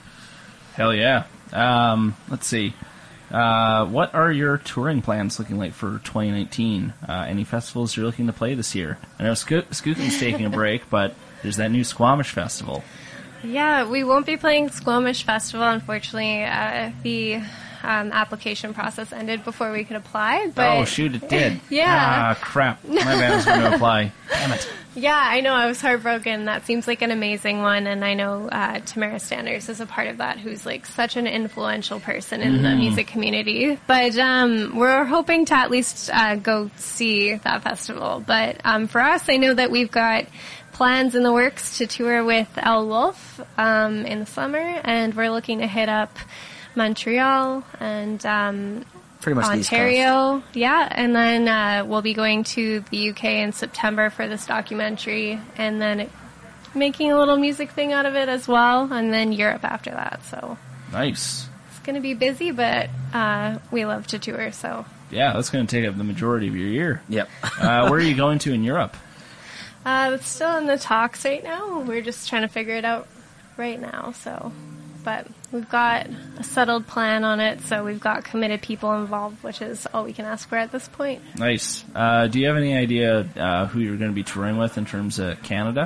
Hell yeah. Um, let's see. Uh, what are your touring plans looking like for twenty nineteen? Uh, any festivals you're looking to play this year? I know Sco- Skookum's taking a break, but there's that new Squamish Festival. Yeah, we won't be playing Squamish Festival, unfortunately. Uh, the um, application process ended before we could apply. But Oh, shoot, it did. Yeah. Ah, crap. My bad, I was going to apply. Damn it. Yeah, I know. I was heartbroken. That seems like an amazing one, and I know uh, Tamara Sanders is a part of that, who's like such an influential person in the music community. But um, we're hoping to at least uh, go see that festival. But um, for us, I know that we've got plans in the works to tour with El Wolf um, in the summer, and we're looking to hit up Montreal and um, Pretty much the East Coast. Ontario, yeah, and then uh, we'll be going to the U K in September for this documentary, and then it, making a little music thing out of it as well, and then Europe after that. So Nice. it's going to be busy, but uh, we love to tour. So Yeah, that's going to take up the majority of your year. Yep. Uh, where are you going to in Europe? uh, it's still in the talks right now. We're just trying to figure it out right now. So, but we've got a settled plan on it. So we've got committed people involved, which is all we can ask for at this point. Nice. Uh, do you have any idea uh, who you're going to be touring with in terms of Canada?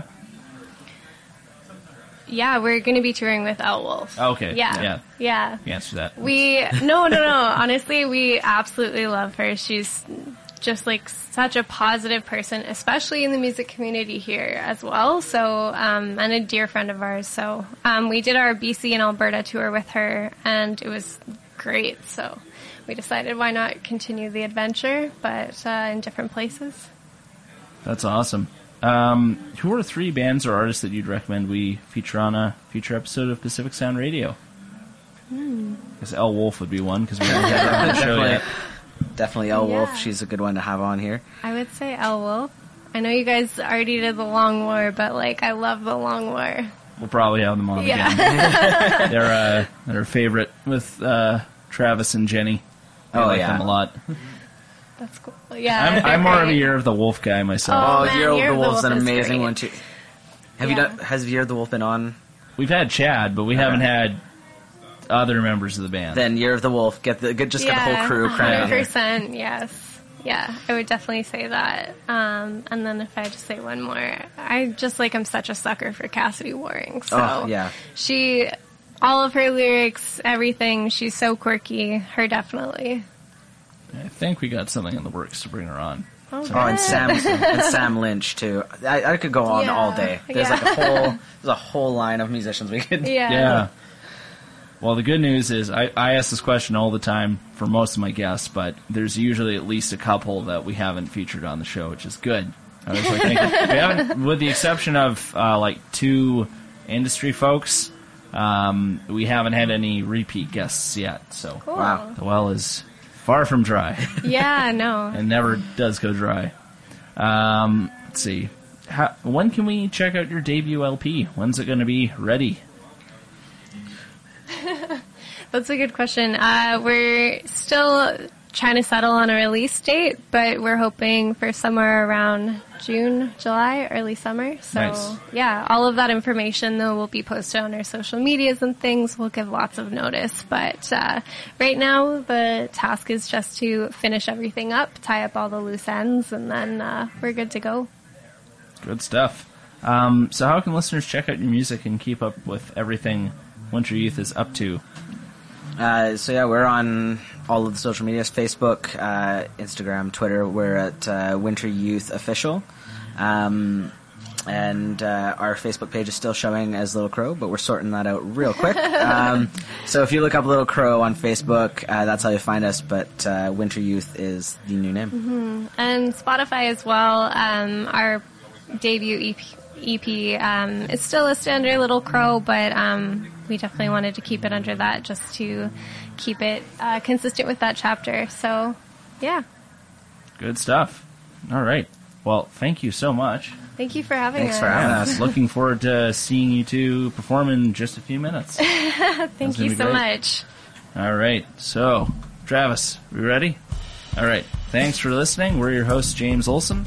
Yeah, we're going to be touring with El Wolf. Okay, Yeah. yeah. Yeah. You answer that. We no no no. Honestly, we absolutely love her. She's just like such a positive person, especially in the music community here as well. So um, and a dear friend of ours. So um, we did our B C and Alberta tour with her, and it was great. So we decided why not continue the adventure, but uh, in different places. That's awesome. Um, who are three bands or artists that you'd recommend we feature on a future episode of Pacific Sound Radio? Hmm. Because El Wolf would be one, because we haven't had her on the show Definitely, yet. definitely El Yeah. Wolf. She's a good one to have on here. I would say El Wolf. I know you guys already did the Long War, but like I love the Long War. We'll probably have them on Yeah. again. They're, uh, they're a favorite with uh, Travis and Jenny. I Oh, like yeah. them a lot. That's cool. Yeah, I'm, they're I'm more of a great. Year of the Wolf guy myself. Oh, Oh, man, Year of Year the of the Wolf's an Wolf is amazing great. one too. Have Yeah. you done? Has Year of the Wolf been on? We've had Chad, but we haven't had other members of the band. Then Year of the Wolf. Get the get, just get the whole crew one credit. hundred percent, yes. Yeah, I would definitely say that. Um, and then if I had to say one more, I just like, I'm such a sucker for Cassidy Waring. So Oh, yeah. she, all of her lyrics, everything, she's so quirky. Her definitely. I think we got something in the works to bring her on. Oh, Oh, and good. Sam and Sam Lynch too. I, I could go on Yeah. all day. There's Yeah. like a whole there's a whole line of musicians we could. Yeah. Yeah. Well, the good news is I, I ask this question all the time for most of my guests, but there's usually at least a couple that we haven't featured on the show, which is good. I was like thinking, we haven't, with the exception of uh, like two industry folks, um, we haven't had any repeat guests yet. So Cool. Wow. the well is far from dry. Yeah, no. and never does go dry. Um, let's see. How, when can we check out your debut L P? When's it going to be ready? That's a good question. Uh, we're still trying to settle on a release date, but we're hoping for somewhere around June, July, early summer. So, Nice. yeah, all of that information, though, will be posted on our social medias and things. We'll give lots of notice. But uh, right now, the task is just to finish everything up, tie up all the loose ends, and then uh, we're good to go. Good stuff. Um, so how can listeners check out your music and keep up with everything Winter Youth is up to? Uh, so yeah, we're on all of the social medias: Facebook, uh, Instagram, Twitter. We're at uh, Winter Youth Official, um, and uh, our Facebook page is still showing as Little Crow, but we're sorting that out real quick. um, so if you look up Little Crow on Facebook, uh, that's how you find us. But uh, Winter Youth is the new name. Mm-hmm. And Spotify as well. Um, our debut E P, E P um, is still listed under Little Crow, but um, we definitely wanted to keep it under that just to keep it uh, consistent with that chapter. So, yeah. Good stuff. All right. Well, thank you so much. Thank you for having Thanks us. for having Yeah, us. looking forward to seeing you two perform in just a few minutes. Thank gonna you be so great. much. All right. So, Travis, we ready? All right. Thanks for listening. We're your hosts, James Olson.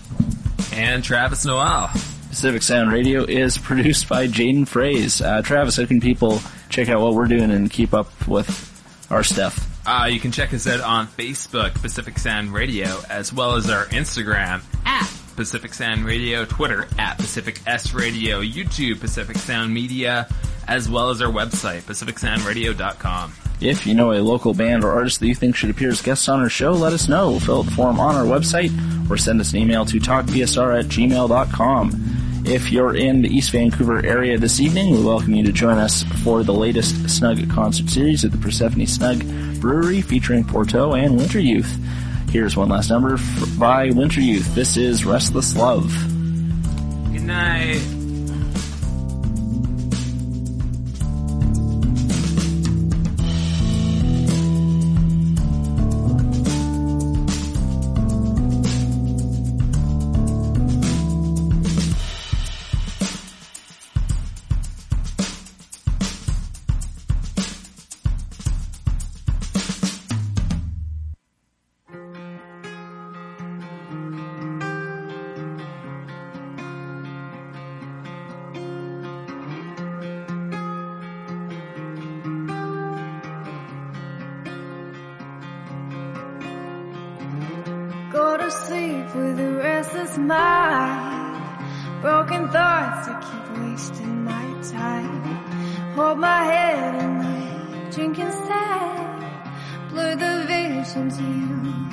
And Travis Noel. Pacific Sound Radio is produced by Jaden Fraze. Uh, Travis, how can people check out what we're doing and keep up with our stuff? Uh, you can check us out on Facebook, Pacific Sound Radio, as well as our Instagram, at Pacific Sound Radio, Twitter, at Pacific S Radio, YouTube, Pacific Sound Media, as well as our website, pacific sound radio dot com. If you know a local band or artist that you think should appear as guests on our show, let us know. Fill out the form on our website or send us an email to talk p s r at gmail dot com. If you're in the East Vancouver area this evening, we welcome you to join us for the latest Snug concert series at the Persephone Snug Brewery featuring Porto and Winter Youth. Here's one last number f- by Winter Youth. This is Restless Love. Good night. Go to sleep with a restless mind, broken thoughts that keep wasting my time. Hold my head at night, drink instead, blur the vision to you.